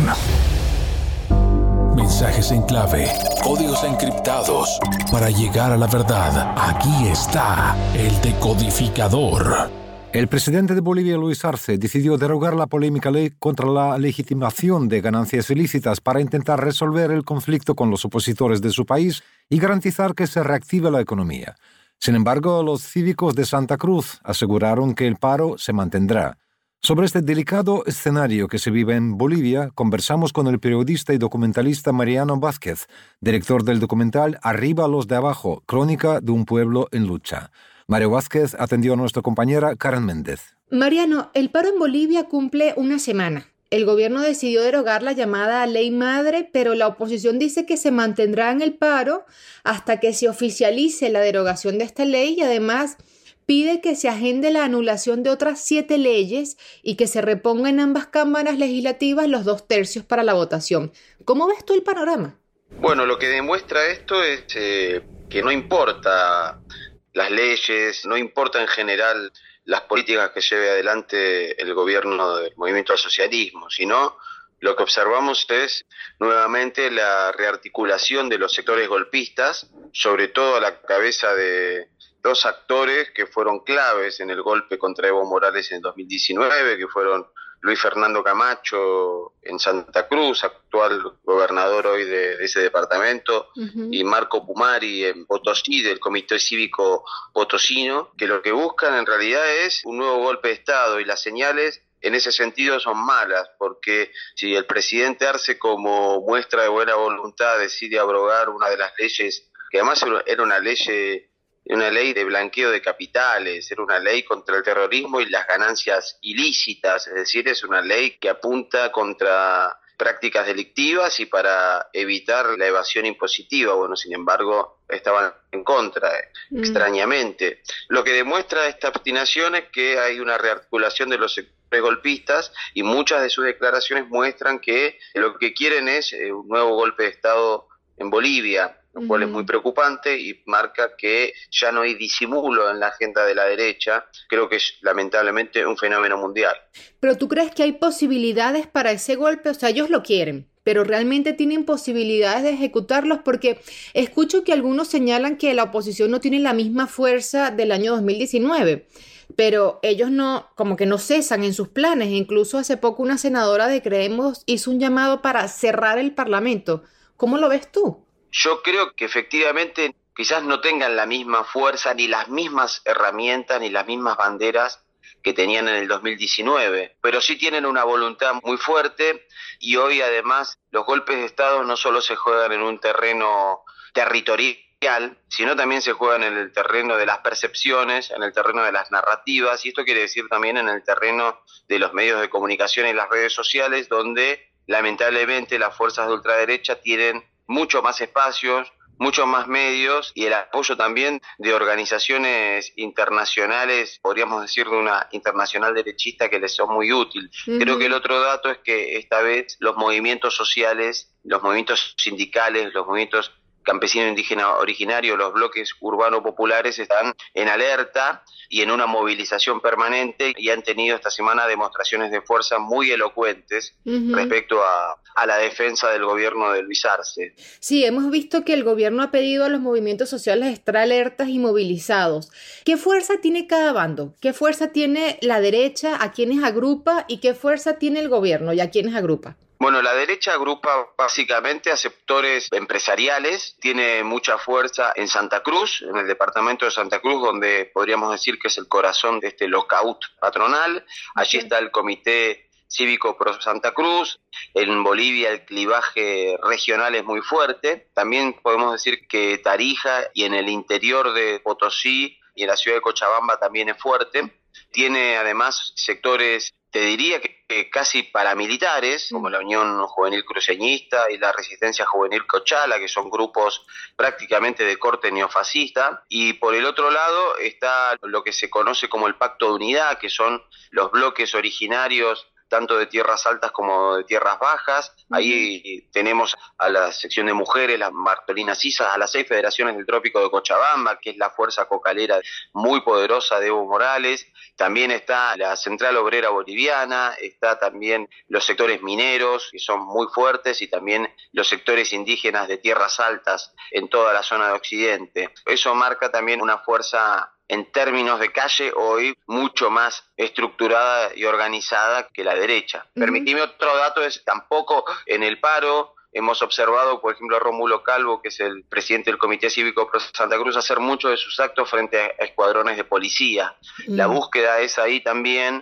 Speaker 1: Mensajes en clave, códigos encriptados. Para llegar a la verdad, aquí está el decodificador.
Speaker 2: El presidente de Bolivia, Luis Arce, decidió derogar la polémica ley contra la legitimación de ganancias ilícitas para intentar resolver el conflicto con los opositores de su país y garantizar que se reactive la economía. Sin embargo, los cívicos de Santa Cruz aseguraron que el paro se mantendrá. Sobre este delicado escenario que se vive en Bolivia, conversamos con el periodista y documentalista Mariano Vázquez, director del documental Arriba los de Abajo, crónica de un pueblo en lucha. Mario Vázquez atendió a nuestra compañera Karen Méndez.
Speaker 4: Mariano, el paro en Bolivia cumple una semana. El gobierno decidió derogar la llamada Ley Madre, pero la oposición dice que se mantendrá en el paro hasta que se oficialice la derogación de esta ley y además pide que se agende la anulación de otras 7 leyes y que se reponga en ambas cámaras legislativas los 2/3 para la votación. ¿Cómo ves tú el panorama?
Speaker 11: Bueno, lo que demuestra esto es que no importa las leyes, no importa en general las políticas que lleve adelante el gobierno del movimiento al socialismo, sino lo que observamos es nuevamente la rearticulación de los sectores golpistas, sobre todo a la cabeza de 2 actores que fueron claves en el golpe contra Evo Morales en el 2019, que fueron Luis Fernando Camacho en Santa Cruz, actual gobernador hoy de ese departamento, uh-huh, y Marco Pumari en Potosí, del Comité Cívico Potosino, que lo que buscan en realidad es un nuevo golpe de Estado, y las señales en ese sentido son malas, porque si el presidente Arce, como muestra de buena voluntad, decide abrogar una de las leyes, que además era una ley de blanqueo de capitales, era una ley contra el terrorismo y las ganancias ilícitas, es decir, es una ley que apunta contra prácticas delictivas y para evitar la evasión impositiva. Bueno, sin embargo, estaban en contra, extrañamente. Lo que demuestra esta obstinación es que hay una rearticulación de los sectores golpistas y muchas de sus declaraciones muestran que lo que quieren es un nuevo golpe de Estado en Bolivia, lo cual es muy preocupante y marca que ya no hay disimulo en la agenda de la derecha. Creo que es lamentablemente un fenómeno mundial.
Speaker 4: ¿Pero tú crees que hay posibilidades para ese golpe? O sea, ellos lo quieren, pero ¿realmente tienen posibilidades de ejecutarlos? Porque escucho que algunos señalan que la oposición no tiene la misma fuerza del año 2019, pero ellos no, como que no cesan en sus planes. Incluso hace poco una senadora de Creemos hizo un llamado para cerrar el Parlamento. ¿Cómo lo ves tú?
Speaker 11: Yo creo que efectivamente quizás no tengan la misma fuerza, ni las mismas herramientas, ni las mismas banderas que tenían en el 2019, pero sí tienen una voluntad muy fuerte y hoy además los golpes de Estado no solo se juegan en un terreno territorial, sino también se juega en el terreno de las percepciones, en el terreno de las narrativas, y esto quiere decir también en el terreno de los medios de comunicación y las redes sociales, donde lamentablemente las fuerzas de ultraderecha tienen mucho más espacios, muchos más medios y el apoyo también de organizaciones internacionales, podríamos decir de una internacional derechista que les son muy útil. Creo que el otro dato es que esta vez los movimientos sociales, los movimientos sindicales, los movimientos campesino indígena originario, los bloques urbano populares están en alerta y en una movilización permanente y han tenido esta semana demostraciones de fuerza muy elocuentes respecto a la defensa del gobierno de Luis Arce.
Speaker 4: Sí, hemos visto que el gobierno ha pedido a los movimientos sociales estar alertas y movilizados. ¿Qué fuerza tiene cada bando? ¿Qué fuerza tiene la derecha? ¿A quiénes agrupa? ¿Y qué fuerza tiene el gobierno y a quiénes agrupa?
Speaker 11: Bueno, la derecha agrupa básicamente a sectores empresariales, tiene mucha fuerza en Santa Cruz, en el departamento de Santa Cruz, donde podríamos decir que es el corazón de este lockout patronal. Allí está el Comité Cívico Pro Santa Cruz. En Bolivia el clivaje regional es muy fuerte. También podemos decir que Tarija y en el interior de Potosí y en la ciudad de Cochabamba también es fuerte. Tiene además sectores, te diría que casi paramilitares, como la Unión Juvenil Cruceñista y la Resistencia Juvenil Cochala, que son grupos prácticamente de corte neofascista, y por el otro lado está lo que se conoce como el Pacto de Unidad, que son los bloques originarios tanto de tierras altas como de tierras bajas. Ahí tenemos a la sección de mujeres, las Martolinas Cisas, a las 6 federaciones del Trópico de Cochabamba, que es la fuerza cocalera muy poderosa de Evo Morales. También está la Central Obrera Boliviana, está también los sectores mineros, que son muy fuertes, y también los sectores indígenas de tierras altas en toda la zona de Occidente. Eso marca también una fuerza en términos de calle hoy mucho más estructurada y organizada que la derecha. Permitime otro dato, es tampoco en el paro hemos observado, por ejemplo, a Rómulo Calvo, que es el presidente del Comité Cívico Pro Santa Cruz, hacer muchos de sus actos frente a escuadrones de policía. La búsqueda es ahí también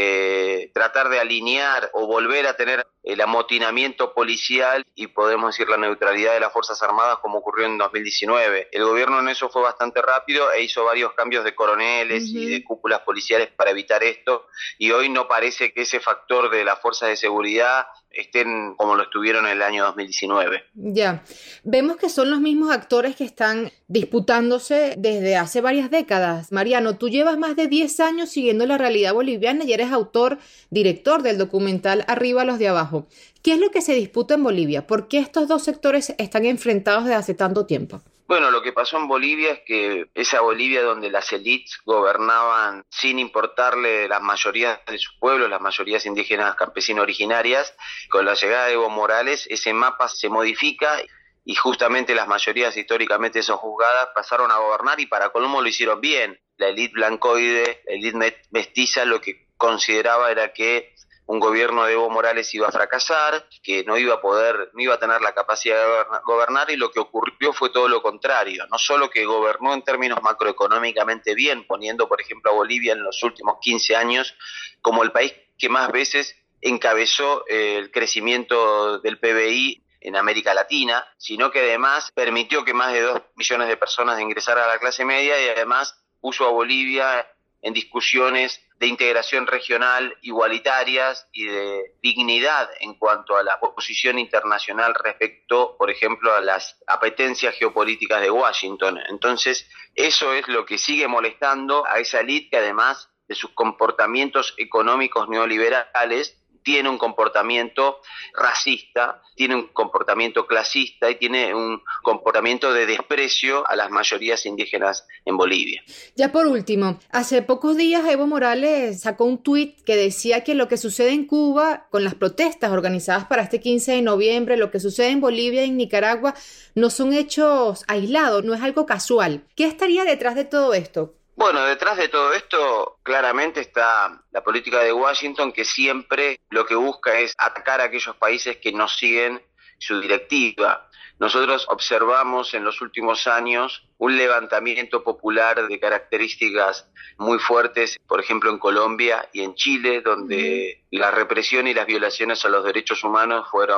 Speaker 11: tratar de alinear o volver a tener el amotinamiento policial y podemos decir la neutralidad de las Fuerzas Armadas como ocurrió en 2019. El gobierno en eso fue bastante rápido e hizo varios cambios de coroneles y de cúpulas policiales para evitar esto, y hoy no parece que ese factor de las fuerzas de seguridad estén como lo estuvieron en el año 2019.
Speaker 4: Ya, vemos que son los mismos actores que están disputándose desde hace varias décadas. Mariano, tú llevas más de 10 años siguiendo la realidad boliviana y eres autor, director del documental Arriba los de Abajo. ¿Qué es lo que se disputa en Bolivia? ¿Por qué estos dos sectores están enfrentados desde hace tanto tiempo?
Speaker 11: Bueno, lo que pasó en Bolivia es que esa Bolivia donde las élites gobernaban sin importarle las mayorías de sus pueblos, las mayorías indígenas campesinas originarias, con la llegada de Evo Morales ese mapa se modifica y justamente las mayorías históricamente sojuzgadas pasaron a gobernar y para colmo lo hicieron bien. La élite blancoide, la élite mestiza, lo que consideraba era que un gobierno de Evo Morales iba a fracasar, que no iba a tener la capacidad de gobernar, y lo que ocurrió fue todo lo contrario. No solo que gobernó en términos macroeconómicamente bien, poniendo por ejemplo a Bolivia en los últimos 15 años como el país que más veces encabezó el crecimiento del PBI en América Latina, sino que además permitió que más de 2 millones de personas ingresaran a la clase media y además puso a Bolivia en discusiones de integración regional igualitarias y de dignidad en cuanto a la posición internacional respecto, por ejemplo, a las apetencias geopolíticas de Washington. Entonces, eso es lo que sigue molestando a esa élite que además de sus comportamientos económicos neoliberales, tiene un comportamiento racista, tiene un comportamiento clasista y tiene un comportamiento de desprecio a las mayorías indígenas en Bolivia.
Speaker 4: Ya por último, hace pocos días Evo Morales sacó un tuit que decía que lo que sucede en Cuba con las protestas organizadas para este 15 de noviembre, lo que sucede en Bolivia y en Nicaragua, no son hechos aislados, no es algo casual. ¿Qué estaría detrás de todo esto?
Speaker 11: Bueno, detrás de todo esto claramente está la política de Washington, que siempre lo que busca es atacar a aquellos países que no siguen su directiva. Nosotros observamos en los últimos años un levantamiento popular de características muy fuertes, por ejemplo en Colombia y en Chile, donde la represión y las violaciones a los derechos humanos fueron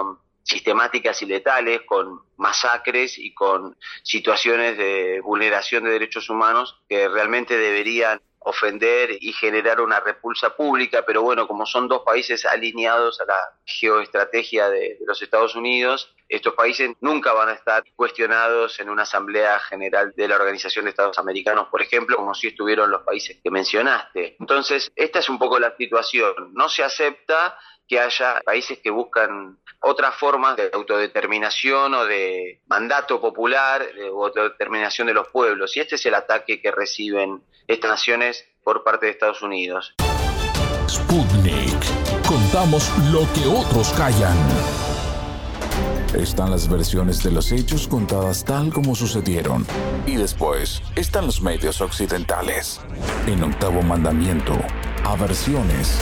Speaker 11: sistemáticas y letales, con masacres y con situaciones de vulneración de derechos humanos que realmente deberían ofender y generar una repulsa pública, pero bueno, como son dos países alineados a la geoestrategia de los Estados Unidos, estos países nunca van a estar cuestionados en una asamblea general de la Organización de Estados Americanos, por ejemplo, como si estuvieron los países que mencionaste. Entonces, esta es un poco la situación. No se acepta que haya países que buscan otras formas de autodeterminación o de mandato popular o autodeterminación de los pueblos. Y este es el ataque que reciben estas naciones por parte de Estados Unidos.
Speaker 1: Sputnik. Contamos lo que otros callan. Están las versiones de los hechos contadas tal como sucedieron. Y después están los medios occidentales. En Octavo Mandamiento, aversiones.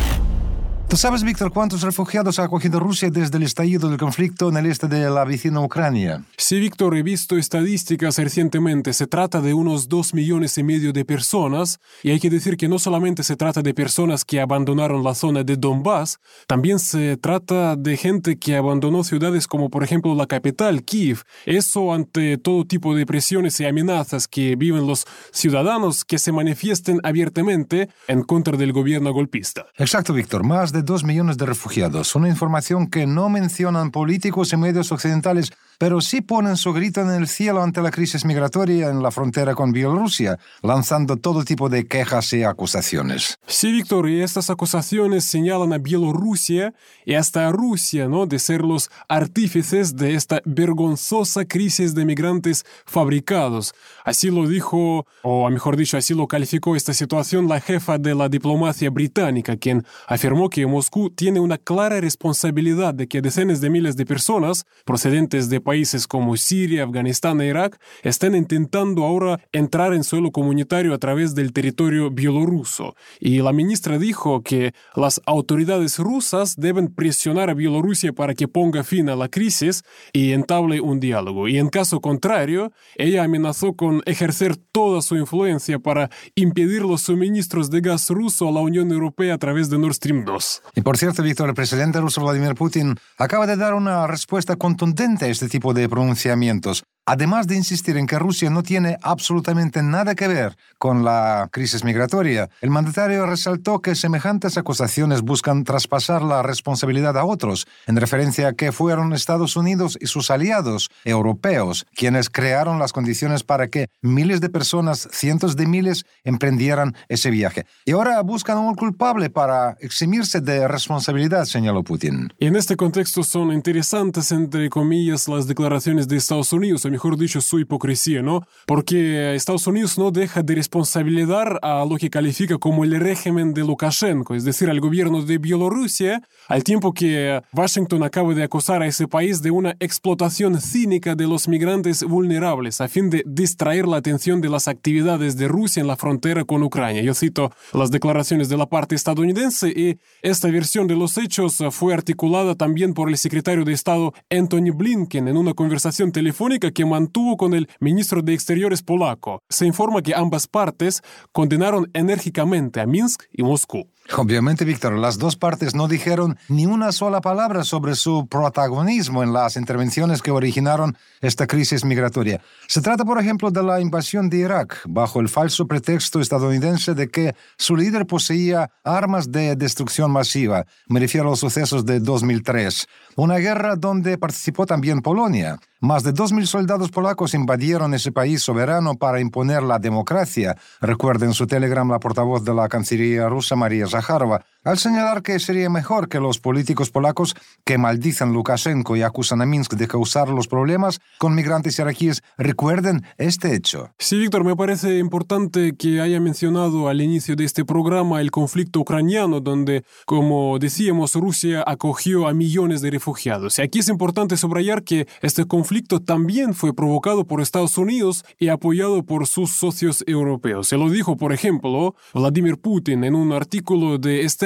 Speaker 2: ¿Tú sabes, Víctor, cuántos refugiados ha acogido Rusia desde el estallido del conflicto en el este de la vecina Ucrania?
Speaker 6: Sí, Víctor, he visto estadísticas recientemente. Se trata de unos 2,5 millones de personas. Y hay que decir que no solamente se trata de personas que abandonaron la zona de Donbass, también se trata de gente que abandonó ciudades como, por ejemplo, la capital, Kiev. Eso ante todo tipo de presiones y amenazas que viven los ciudadanos que se manifiesten abiertamente en contra del gobierno golpista.
Speaker 2: Exacto, Víctor. Más de 2 millones de refugiados, una información que no mencionan políticos y medios occidentales, pero sí ponen su grito en el cielo ante la crisis migratoria en la frontera con Bielorrusia, lanzando todo tipo de quejas y acusaciones.
Speaker 6: Sí, Víctor, y estas acusaciones señalan a Bielorrusia y hasta a Rusia, ¿no?, de ser los artífices de esta vergonzosa crisis de migrantes fabricados. Así lo dijo, o mejor dicho, así lo calificó esta situación la jefa de la diplomacia británica, quien afirmó que Moscú tiene una clara responsabilidad de que decenas de miles de personas procedentes de países como Siria, Afganistán e Irak están intentando ahora entrar en suelo comunitario a través del territorio bielorruso. Y la ministra dijo que las autoridades rusas deben presionar a Bielorrusia para que ponga fin a la crisis y entable un diálogo. Y en caso contrario, ella amenazó con ejercer toda su influencia para impedir los suministros de gas ruso a la Unión Europea a través de Nord Stream 2.
Speaker 2: Y por cierto, Víctor, el presidente ruso Vladimir Putin acaba de dar una respuesta contundente a este tipo de pronunciamientos, además de insistir en que Rusia no tiene absolutamente nada que ver con la crisis migratoria. El mandatario resaltó que semejantes acusaciones buscan traspasar la responsabilidad a otros, en referencia a que fueron Estados Unidos y sus aliados europeos quienes crearon las condiciones para que miles de personas, cientos de miles, emprendieran ese viaje. Y ahora buscan a un culpable para eximirse de responsabilidad, señaló Putin.
Speaker 6: Y en este contexto son interesantes, entre comillas, las declaraciones de Estados Unidos, o mejor dicho, su hipocresía, ¿no? Porque Estados Unidos no deja de responsabilizar a lo que califica como el régimen de Lukashenko, es decir, al gobierno de Bielorrusia, al tiempo que Washington acaba de acusar a ese país de una explotación cínica de los migrantes vulnerables a fin de distraer la atención de las actividades de Rusia en la frontera con Ucrania. Yo cito las declaraciones de la parte estadounidense y esta versión de los hechos fue articulada también por el secretario de Estado Antony Blinken en una conversación telefónica que mantuvo con el ministro de Exteriores polaco. Se informa que ambas partes condenaron enérgicamente a Minsk y Moscú.
Speaker 2: Obviamente, Víctor, las dos partes no dijeron ni una sola palabra sobre su protagonismo en las intervenciones que originaron esta crisis migratoria. Se trata, por ejemplo, de la invasión de Irak, bajo el falso pretexto estadounidense de que su líder poseía armas de destrucción masiva. Me refiero a los sucesos de 2003. Una guerra donde participó también Polonia. Más de 2.000 soldados polacos invadieron ese país soberano para imponer la democracia. Recuerda en su Telegram la portavoz de la Cancillería rusa, María Zakharova, al señalar que sería mejor que los políticos polacos que maldicen Lukashenko y acusan a Minsk de causar los problemas con migrantes iraquíes recuerden este hecho.
Speaker 6: Sí, Víctor, me parece importante que haya mencionado al inicio de este programa el conflicto ucraniano, donde, como decíamos, Rusia acogió a millones de refugiados. Y aquí es importante subrayar que este conflicto también fue provocado por Estados Unidos y apoyado por sus socios europeos. Se lo dijo, por ejemplo, Vladimir Putin en un artículo de este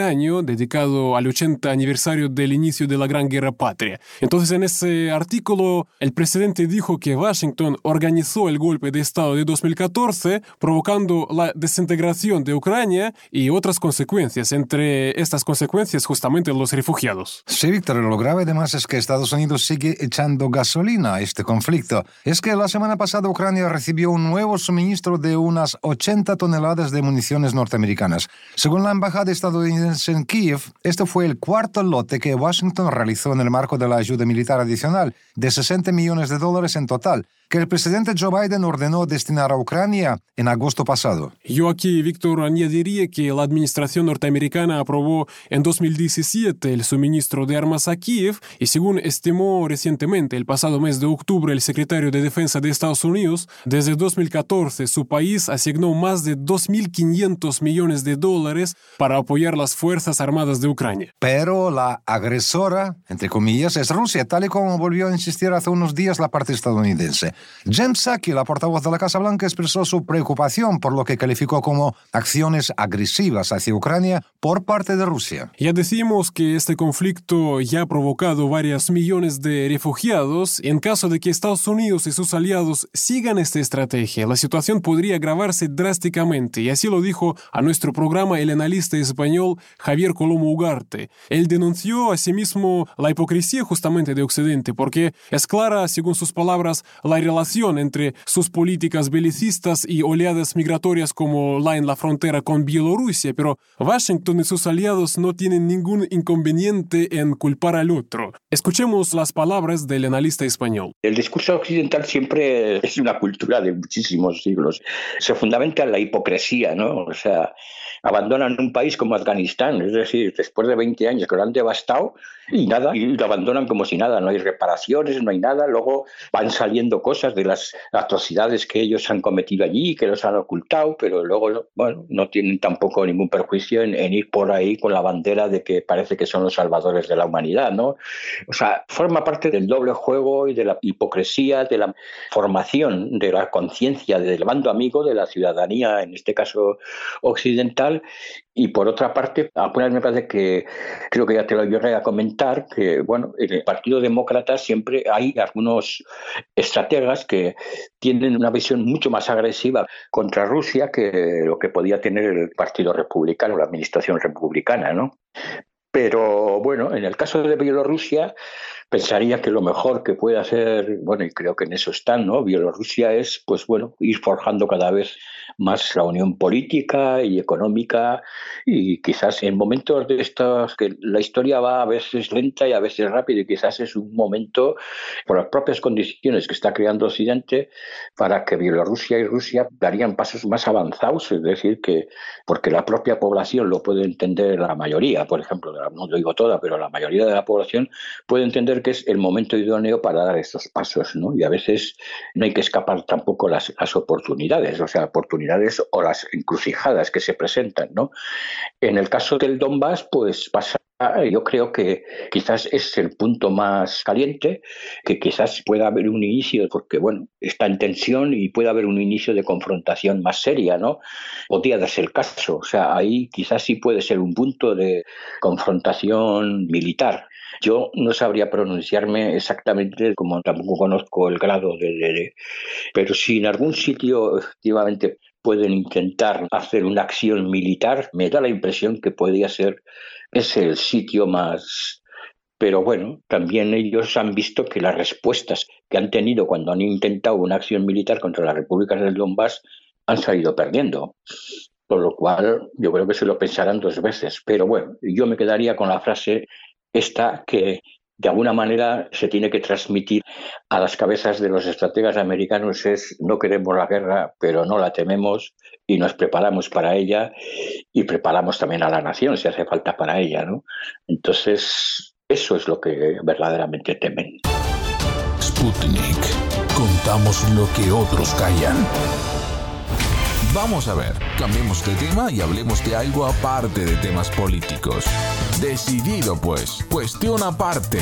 Speaker 6: año dedicado al 80 aniversario del inicio de la Gran Guerra Patria. Entonces, en ese artículo, el presidente dijo que Washington organizó el golpe de Estado de 2014, provocando la desintegración de Ucrania y otras consecuencias. Entre estas consecuencias, justamente los refugiados.
Speaker 2: Sí, Víctor, lo grave además es que Estados Unidos sigue echando gasolina a este conflicto. Es que la semana pasada Ucrania recibió un nuevo suministro de unas 80 toneladas de municiones norteamericanas. Según la embajada estadounidense en Kiev, este fue el cuarto lote que Washington realizó en el marco de la ayuda militar adicional de $60 millones en total, que el presidente Joe Biden ordenó destinar a Ucrania en agosto pasado.
Speaker 6: Yo aquí, Víctor, añadiría que la administración norteamericana aprobó en 2017 el suministro de armas a Kiev y según estimó recientemente el pasado mes de octubre el secretario de Defensa de Estados Unidos, desde 2014 su país asignó más de $2.500 millones para apoyar las Fuerzas Armadas de Ucrania.
Speaker 2: Pero la agresora, entre comillas, es Rusia, tal y como volvió a insistir hace unos días la parte estadounidense. Jen Psaki, la portavoz de la Casa Blanca, expresó su preocupación por lo que calificó como acciones agresivas hacia Ucrania por parte de Rusia.
Speaker 6: Ya decimos que este conflicto ya ha provocado varios millones de refugiados. En caso de que Estados Unidos y sus aliados sigan esta estrategia, la situación podría agravarse drásticamente, y así lo dijo a nuestro programa el analista español Javier Colomo Ugarte. Él denunció asimismo la hipocresía justamente de Occidente, porque es clara, según sus palabras, la relación entre sus políticas belicistas y oleadas migratorias como la en la frontera con Bielorrusia, pero Washington y sus aliados no tienen ningún inconveniente en culpar al otro. Escuchemos las palabras del analista español.
Speaker 12: El discurso occidental siempre es una cultura de muchísimos siglos. Se fundamenta en la hipocresía, ¿no? O sea, abandonan un país como Afganistán, es decir, después de 20 años que lo han devastado y nada, y lo abandonan como si nada, no hay reparaciones, no hay nada, luego van saliendo cosas de las atrocidades que ellos han cometido allí, que los han ocultado, pero luego, bueno, no tienen tampoco ningún perjuicio en ir por ahí con la bandera de que parece que son los salvadores de la humanidad, ¿no? O sea, forma parte del doble juego y de la hipocresía, de la formación de la conciencia del bando amigo de la ciudadanía, en este caso occidental. Y por otra parte, apenas me parece que, creo que ya te lo llegué a comentar, que bueno, en el Partido Demócrata siempre hay algunos estrategas que tienen una visión mucho más agresiva contra Rusia que lo que podía tener el Partido Republicano, la administración republicana, ¿no? Pero bueno, en el caso de Bielorrusia, pensaría que lo mejor que puede hacer, bueno, y creo que en eso están, ¿no? Bielorrusia es, pues bueno, ir forjando cada vez más la unión política y económica, y quizás en momentos de estos que la historia va a veces lenta y a veces rápido, y quizás es un momento, por las propias condiciones que está creando Occidente, para que Bielorrusia y Rusia darían pasos más avanzados, es decir, que porque la propia población lo puede entender, la mayoría, por ejemplo, no lo digo toda, pero la mayoría de la población puede entender que es el momento idóneo para dar estos pasos, ¿no? Y a veces no hay que escapar tampoco las oportunidades, o sea, oportunidades o las encrucijadas que se presentan, ¿no? En el caso del Donbass, pues pasa. Yo creo que quizás es el punto más caliente, que quizás pueda haber un inicio, porque bueno, está en tensión y puede haber un inicio de confrontación más seria, ¿no? Podría darse el caso, o sea, ahí quizás sí puede ser un punto de confrontación militar. Yo no sabría pronunciarme exactamente, como tampoco conozco el grado pero si en algún sitio efectivamente pueden intentar hacer una acción militar, me da la impresión que podría ser ese el sitio más. Pero bueno, también ellos han visto que las respuestas que han tenido cuando han intentado una acción militar contra las repúblicas del Donbass han salido perdiendo. Por lo cual yo creo que se lo pensarán dos veces. Pero bueno, yo me quedaría con la frase esta que de alguna manera se tiene que transmitir a las cabezas de los estrategas americanos: es no queremos la guerra, pero no la tememos y nos preparamos para ella y preparamos también a la nación si hace falta para ella, ¿no? Entonces, eso es lo que verdaderamente temen.
Speaker 1: Sputnik. Contamos lo que otros callan. Vamos a ver, cambiemos de tema y hablemos de algo aparte de temas políticos. Decidido pues, cuestión aparte.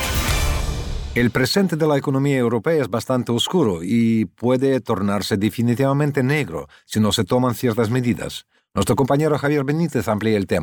Speaker 2: El presente de la economía europea es bastante oscuro y puede tornarse definitivamente negro si no se toman ciertas medidas. Nuestro compañero Javier Benítez amplía el tema.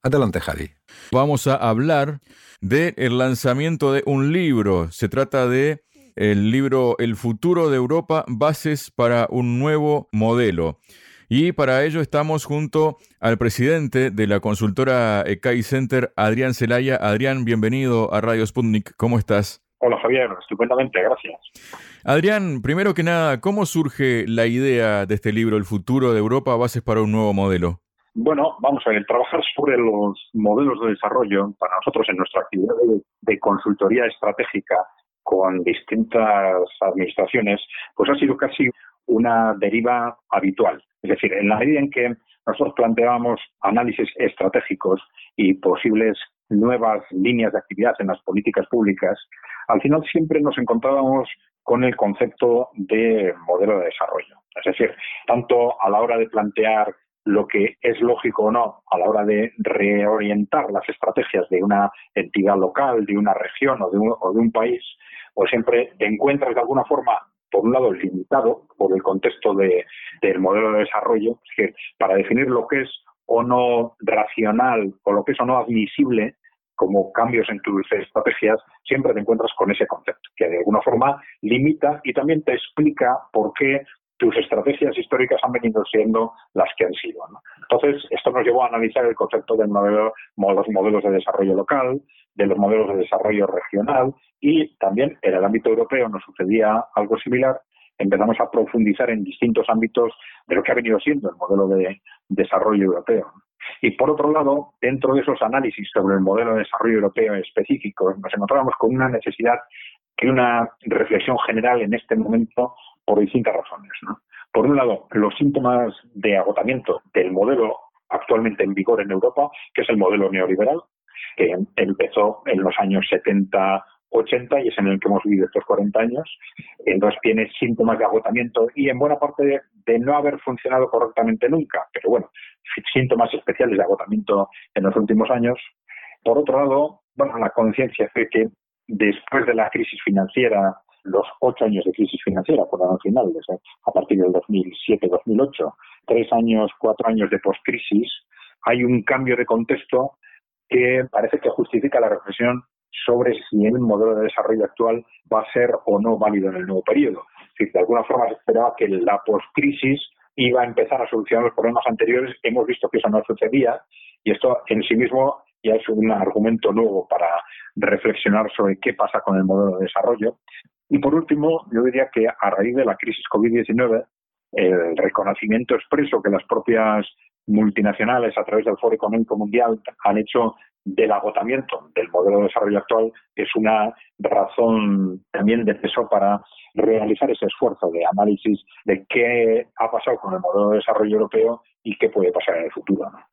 Speaker 2: Adelante, Javi.
Speaker 13: Vamos a hablar del lanzamiento de un libro. Se trata de el libro El futuro de Europa, bases para un nuevo modelo. Y para ello estamos junto al presidente de la consultora ECAI Center, Adrián Celaya. Adrián, bienvenido a Radio Sputnik. ¿Cómo estás?
Speaker 14: Hola Javier, estupendamente, gracias.
Speaker 13: Adrián, primero que nada, ¿cómo surge la idea de este libro, El futuro de Europa, bases para un nuevo modelo?
Speaker 14: Bueno, vamos a ver, trabajar sobre los modelos de desarrollo para nosotros en nuestra actividad de consultoría estratégica con distintas administraciones, pues ha sido casi una deriva habitual. Es decir, en la medida en que nosotros planteábamos análisis estratégicos y posibles nuevas líneas de actividad en las políticas públicas, al final siempre nos encontrábamos con el concepto de modelo de desarrollo. Es decir, tanto a la hora de plantear lo que es lógico o no, a la hora de reorientar las estrategias de una entidad local, de una región o de un país, pues siempre te encuentras de alguna forma, por un lado, limitado por el contexto del modelo de desarrollo, es que para definir lo que es o no racional o lo que es o no admisible como cambios en tus estrategias, siempre te encuentras con ese concepto, que de alguna forma limita y también te explica por qué tus estrategias históricas han venido siendo las que han sido, ¿no? Entonces, esto nos llevó a analizar el concepto del modelo, los modelos de desarrollo local, de los modelos de desarrollo regional, y también en el ámbito europeo nos sucedía algo similar. Empezamos a profundizar en distintos ámbitos de lo que ha venido siendo el modelo de desarrollo europeo. Y por otro lado, dentro de esos análisis sobre el modelo de desarrollo europeo específico, nos encontrábamos con una necesidad y una reflexión general en este momento por distintas razones, ¿no? Por un lado, los síntomas de agotamiento del modelo actualmente en vigor en Europa, que es el modelo neoliberal, que empezó en los años 70-80 y es en el que hemos vivido estos 40 años. Entonces tiene síntomas de agotamiento y en buena parte de no haber funcionado correctamente nunca, pero bueno, síntomas especiales de agotamiento en los últimos años. Por otro lado, bueno, la conciencia de que después de la crisis financiera, los 8 años de crisis financiera fueron al final, a partir del 2007-2008, 4 años de postcrisis, hay un cambio de contexto que parece que justifica la reflexión sobre si el modelo de desarrollo actual va a ser o no válido en el nuevo periodo. Es decir, de alguna forma se esperaba que la postcrisis iba a empezar a solucionar los problemas anteriores. Hemos visto que eso no sucedía y esto en sí mismo ya es un argumento nuevo para reflexionar sobre qué pasa con el modelo de desarrollo. Y por último, yo diría que a raíz de la crisis COVID-19, el reconocimiento expreso que las propias multinacionales a través del Foro Económico Mundial han hecho del agotamiento del modelo de desarrollo actual es una razón también de peso para realizar ese esfuerzo de análisis de qué ha pasado con el modelo de desarrollo europeo y qué puede pasar en el futuro, ¿no?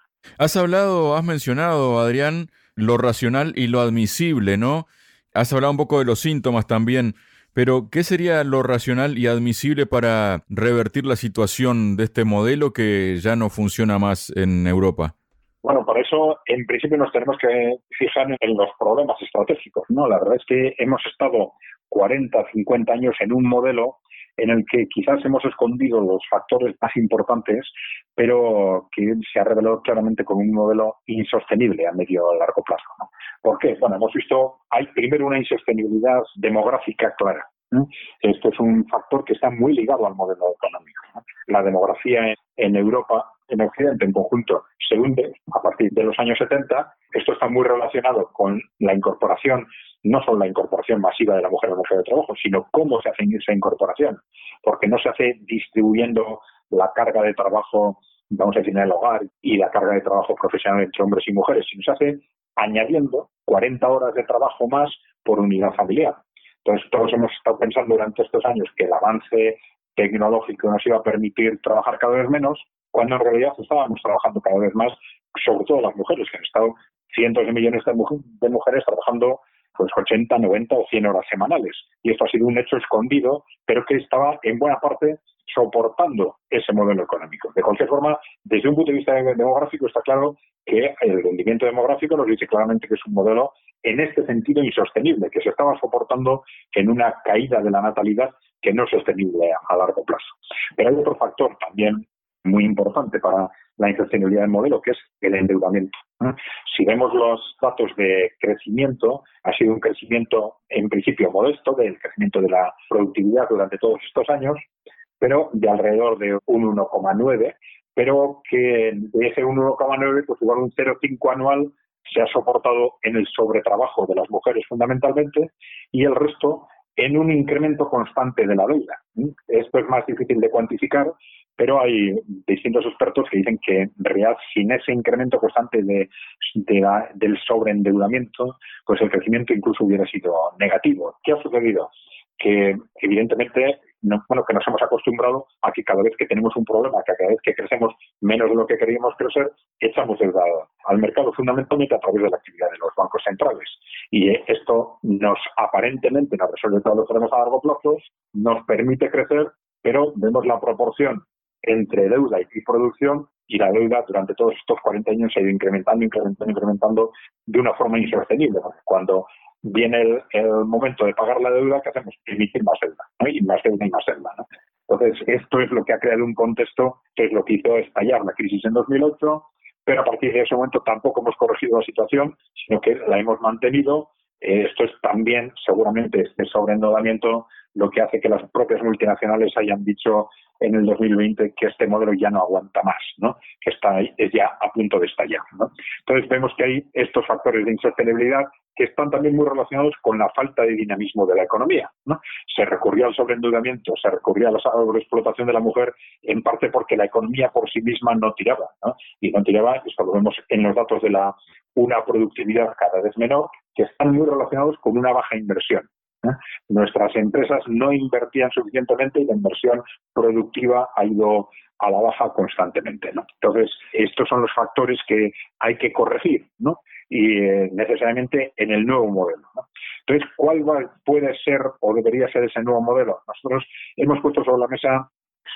Speaker 13: Has mencionado, Adrián, lo racional y lo admisible, ¿no? Has hablado un poco de los síntomas también, pero ¿qué sería lo racional y admisible para revertir la situación de este modelo que ya no funciona más en Europa?
Speaker 14: Bueno, por eso, en principio, nos tenemos que fijar en los problemas estratégicos, ¿no? La verdad es que hemos estado 40, 50 años en un modelo en el que quizás hemos escondido los factores más importantes, pero que se ha revelado claramente como un modelo insostenible a medio o largo plazo, ¿no? ¿Por qué? Bueno, hemos visto, hay primero una insostenibilidad demográfica clara, ¿no? Esto es un factor que está muy ligado al modelo económico, ¿no? La demografía en Europa, en Occidente en conjunto, se hunde a partir de los años 70. Esto está muy relacionado con la incorporación, no solo la incorporación masiva de la mujer al mercado de trabajo, sino cómo se hace esa incorporación, porque no se hace distribuyendo la carga de trabajo, vamos a decir, en el hogar y la carga de trabajo profesional entre hombres y mujeres, sino se hace añadiendo 40 horas de trabajo más por unidad familiar. Entonces, todos hemos estado pensando durante estos años que el avance tecnológico nos iba a permitir trabajar cada vez menos, cuando en realidad estábamos trabajando cada vez más, sobre todo las mujeres, que han estado cientos de millones de mujeres trabajando pues 80, 90 o 100 horas semanales. Y esto ha sido un hecho escondido, pero que estaba en buena parte soportando ese modelo económico. De cualquier forma, desde un punto de vista demográfico está claro que el rendimiento demográfico nos dice claramente que es un modelo en este sentido insostenible, que se estaba soportando en una caída de la natalidad que no es sostenible a largo plazo. Pero hay otro factor también muy importante para la insostenibilidad del modelo, que es el endeudamiento. Si vemos los datos de crecimiento, ha sido un crecimiento en principio modesto, del crecimiento de la productividad durante todos estos años, pero de alrededor de un 1,9, pero que de ese 1,9, pues igual un 0,5 anual se ha soportado en el sobretrabajo de las mujeres fundamentalmente, y el resto en un incremento constante de la deuda. Esto es más difícil de cuantificar, pero hay distintos expertos que dicen que en realidad sin ese incremento constante del sobreendeudamiento, pues el crecimiento incluso hubiera sido negativo. ¿Qué ha sucedido? Que evidentemente que nos hemos acostumbrado a que cada vez que tenemos un problema, que cada vez que crecemos menos de lo que queríamos crecer, echamos deuda al mercado fundamentalmente a través de la actividad de los bancos centrales. Y esto aparentemente nos resuelve todos los problemas a largo plazo, nos permite crecer, pero vemos la proporción entre deuda y producción, y la deuda durante todos estos 40 años se ha ido incrementando de una forma insostenible, ¿no? Cuando viene el momento de pagar la deuda, ¿qué hacemos? Emitir más deuda, ¿no? Y más deuda y más deuda, ¿no? Entonces, esto es lo que ha creado un contexto que es lo que hizo estallar la crisis en 2008, pero a partir de ese momento tampoco hemos corregido la situación, sino que la hemos mantenido. Esto es también, seguramente, este sobreendeudamiento lo que hace que las propias multinacionales hayan dicho en el 2020 que este modelo ya no aguanta más, ¿no? Que es ya a punto de estallar, ¿no? Entonces vemos que hay estos factores de insostenibilidad que están también muy relacionados con la falta de dinamismo de la economía, ¿no? Se recurrió al sobreendeudamiento, se recurrió a la sobreexplotación de la mujer, en parte porque la economía por sí misma no tiraba, ¿no? Y no tiraba, esto lo vemos en los datos de una productividad cada vez menor, que están muy relacionados con una baja inversión. Nuestras empresas no invertían suficientemente y la inversión productiva ha ido a la baja constantemente, ¿no? Entonces, estos son los factores que hay que corregir, ¿no? Y necesariamente en el nuevo modelo, ¿no? Entonces, ¿cuál puede ser o debería ser ese nuevo modelo? Nosotros hemos puesto sobre la mesa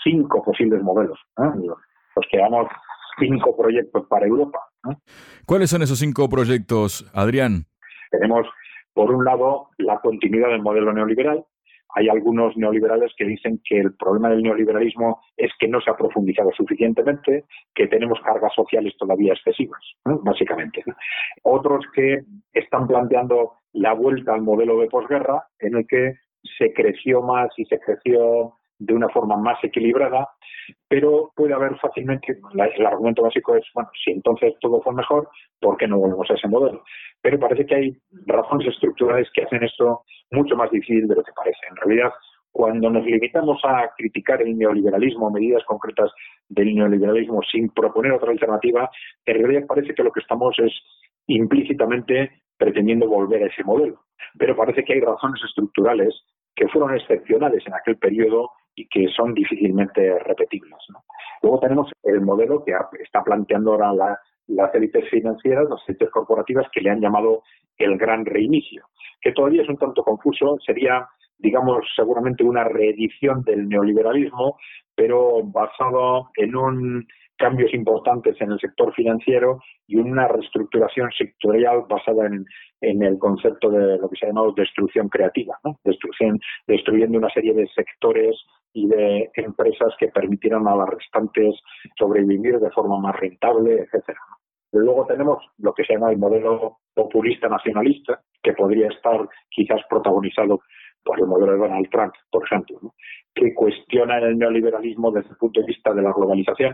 Speaker 14: 5 posibles modelos, ¿no? Los que llamamos 5 proyectos para Europa, ¿no?
Speaker 13: ¿Cuáles son esos 5 proyectos, Adrián?
Speaker 14: Tenemos, por un lado, la continuidad del modelo neoliberal. Hay algunos neoliberales que dicen que el problema del neoliberalismo es que no se ha profundizado suficientemente, que tenemos cargas sociales todavía excesivas, ¿no? Básicamente, ¿no? Otros que están planteando la vuelta al modelo de posguerra, en el que se creció más y se creció de una forma más equilibrada, pero puede haber fácilmente, el argumento básico es, bueno, si entonces todo fue mejor, ¿por qué no volvemos a ese modelo? Pero parece que hay razones estructurales que hacen esto mucho más difícil de lo que parece. En realidad, cuando nos limitamos a criticar el neoliberalismo, medidas concretas del neoliberalismo sin proponer otra alternativa, en realidad parece que lo que estamos es implícitamente pretendiendo volver a ese modelo. Pero parece que hay razones estructurales que fueron excepcionales en aquel periodo y que son difícilmente repetibles, ¿no? Luego tenemos el modelo que está planteando ahora las élites financieras, las élites corporativas, que le han llamado el gran reinicio, que todavía es un tanto confuso. Sería, digamos, seguramente una reedición del neoliberalismo, pero basado en cambios importantes en el sector financiero y una reestructuración sectorial basada en el concepto de lo que se ha llamado destrucción creativa, ¿no? Destruyendo una serie de sectores y de empresas que permitieran a las restantes sobrevivir de forma más rentable, etcétera. Luego tenemos lo que se llama el modelo populista nacionalista, que podría estar quizás protagonizado por el modelo de Donald Trump, por ejemplo, ¿no? Que cuestiona el neoliberalismo desde el punto de vista de la globalización,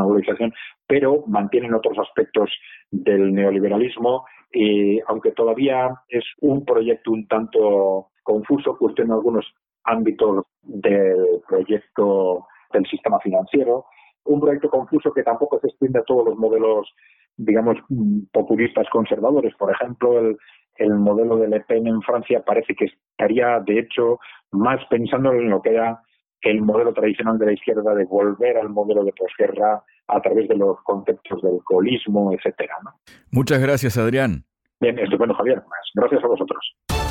Speaker 14: pero mantienen otros aspectos del neoliberalismo, y aunque todavía es un proyecto un tanto confuso, cuestiona algunos ámbitos del proyecto del sistema financiero, un proyecto confuso que tampoco se extiende a todos los modelos, digamos, populistas conservadores. Por ejemplo, el modelo de Le Pen en Francia parece que estaría, de hecho, más pensando en lo que era el modelo tradicional de la izquierda, de volver al modelo de posguerra a través de los conceptos del gaullismo, etcétera, ¿no?
Speaker 13: Muchas gracias, Adrián.
Speaker 14: Bien, estupendo, Javier. Gracias a vosotros.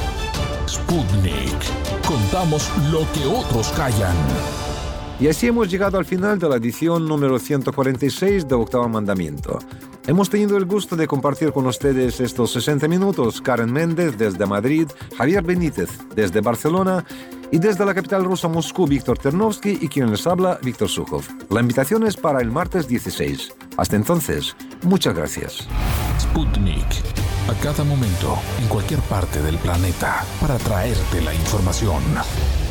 Speaker 1: Sputnik. Contamos lo que otros callan.
Speaker 2: Y así hemos llegado al final de la edición número 146 de Octavo Mandamiento. Hemos tenido el gusto de compartir con ustedes estos 60 minutos. Karen Méndez desde Madrid, Javier Benítez desde Barcelona Y desde la capital rusa Moscú, Víctor Ternovsky, y quien les habla, Víctor Sukhov. La invitación es para el martes 16. Hasta entonces, muchas gracias.
Speaker 1: Sputnik. A cada momento, en cualquier parte del planeta, para traerte la información.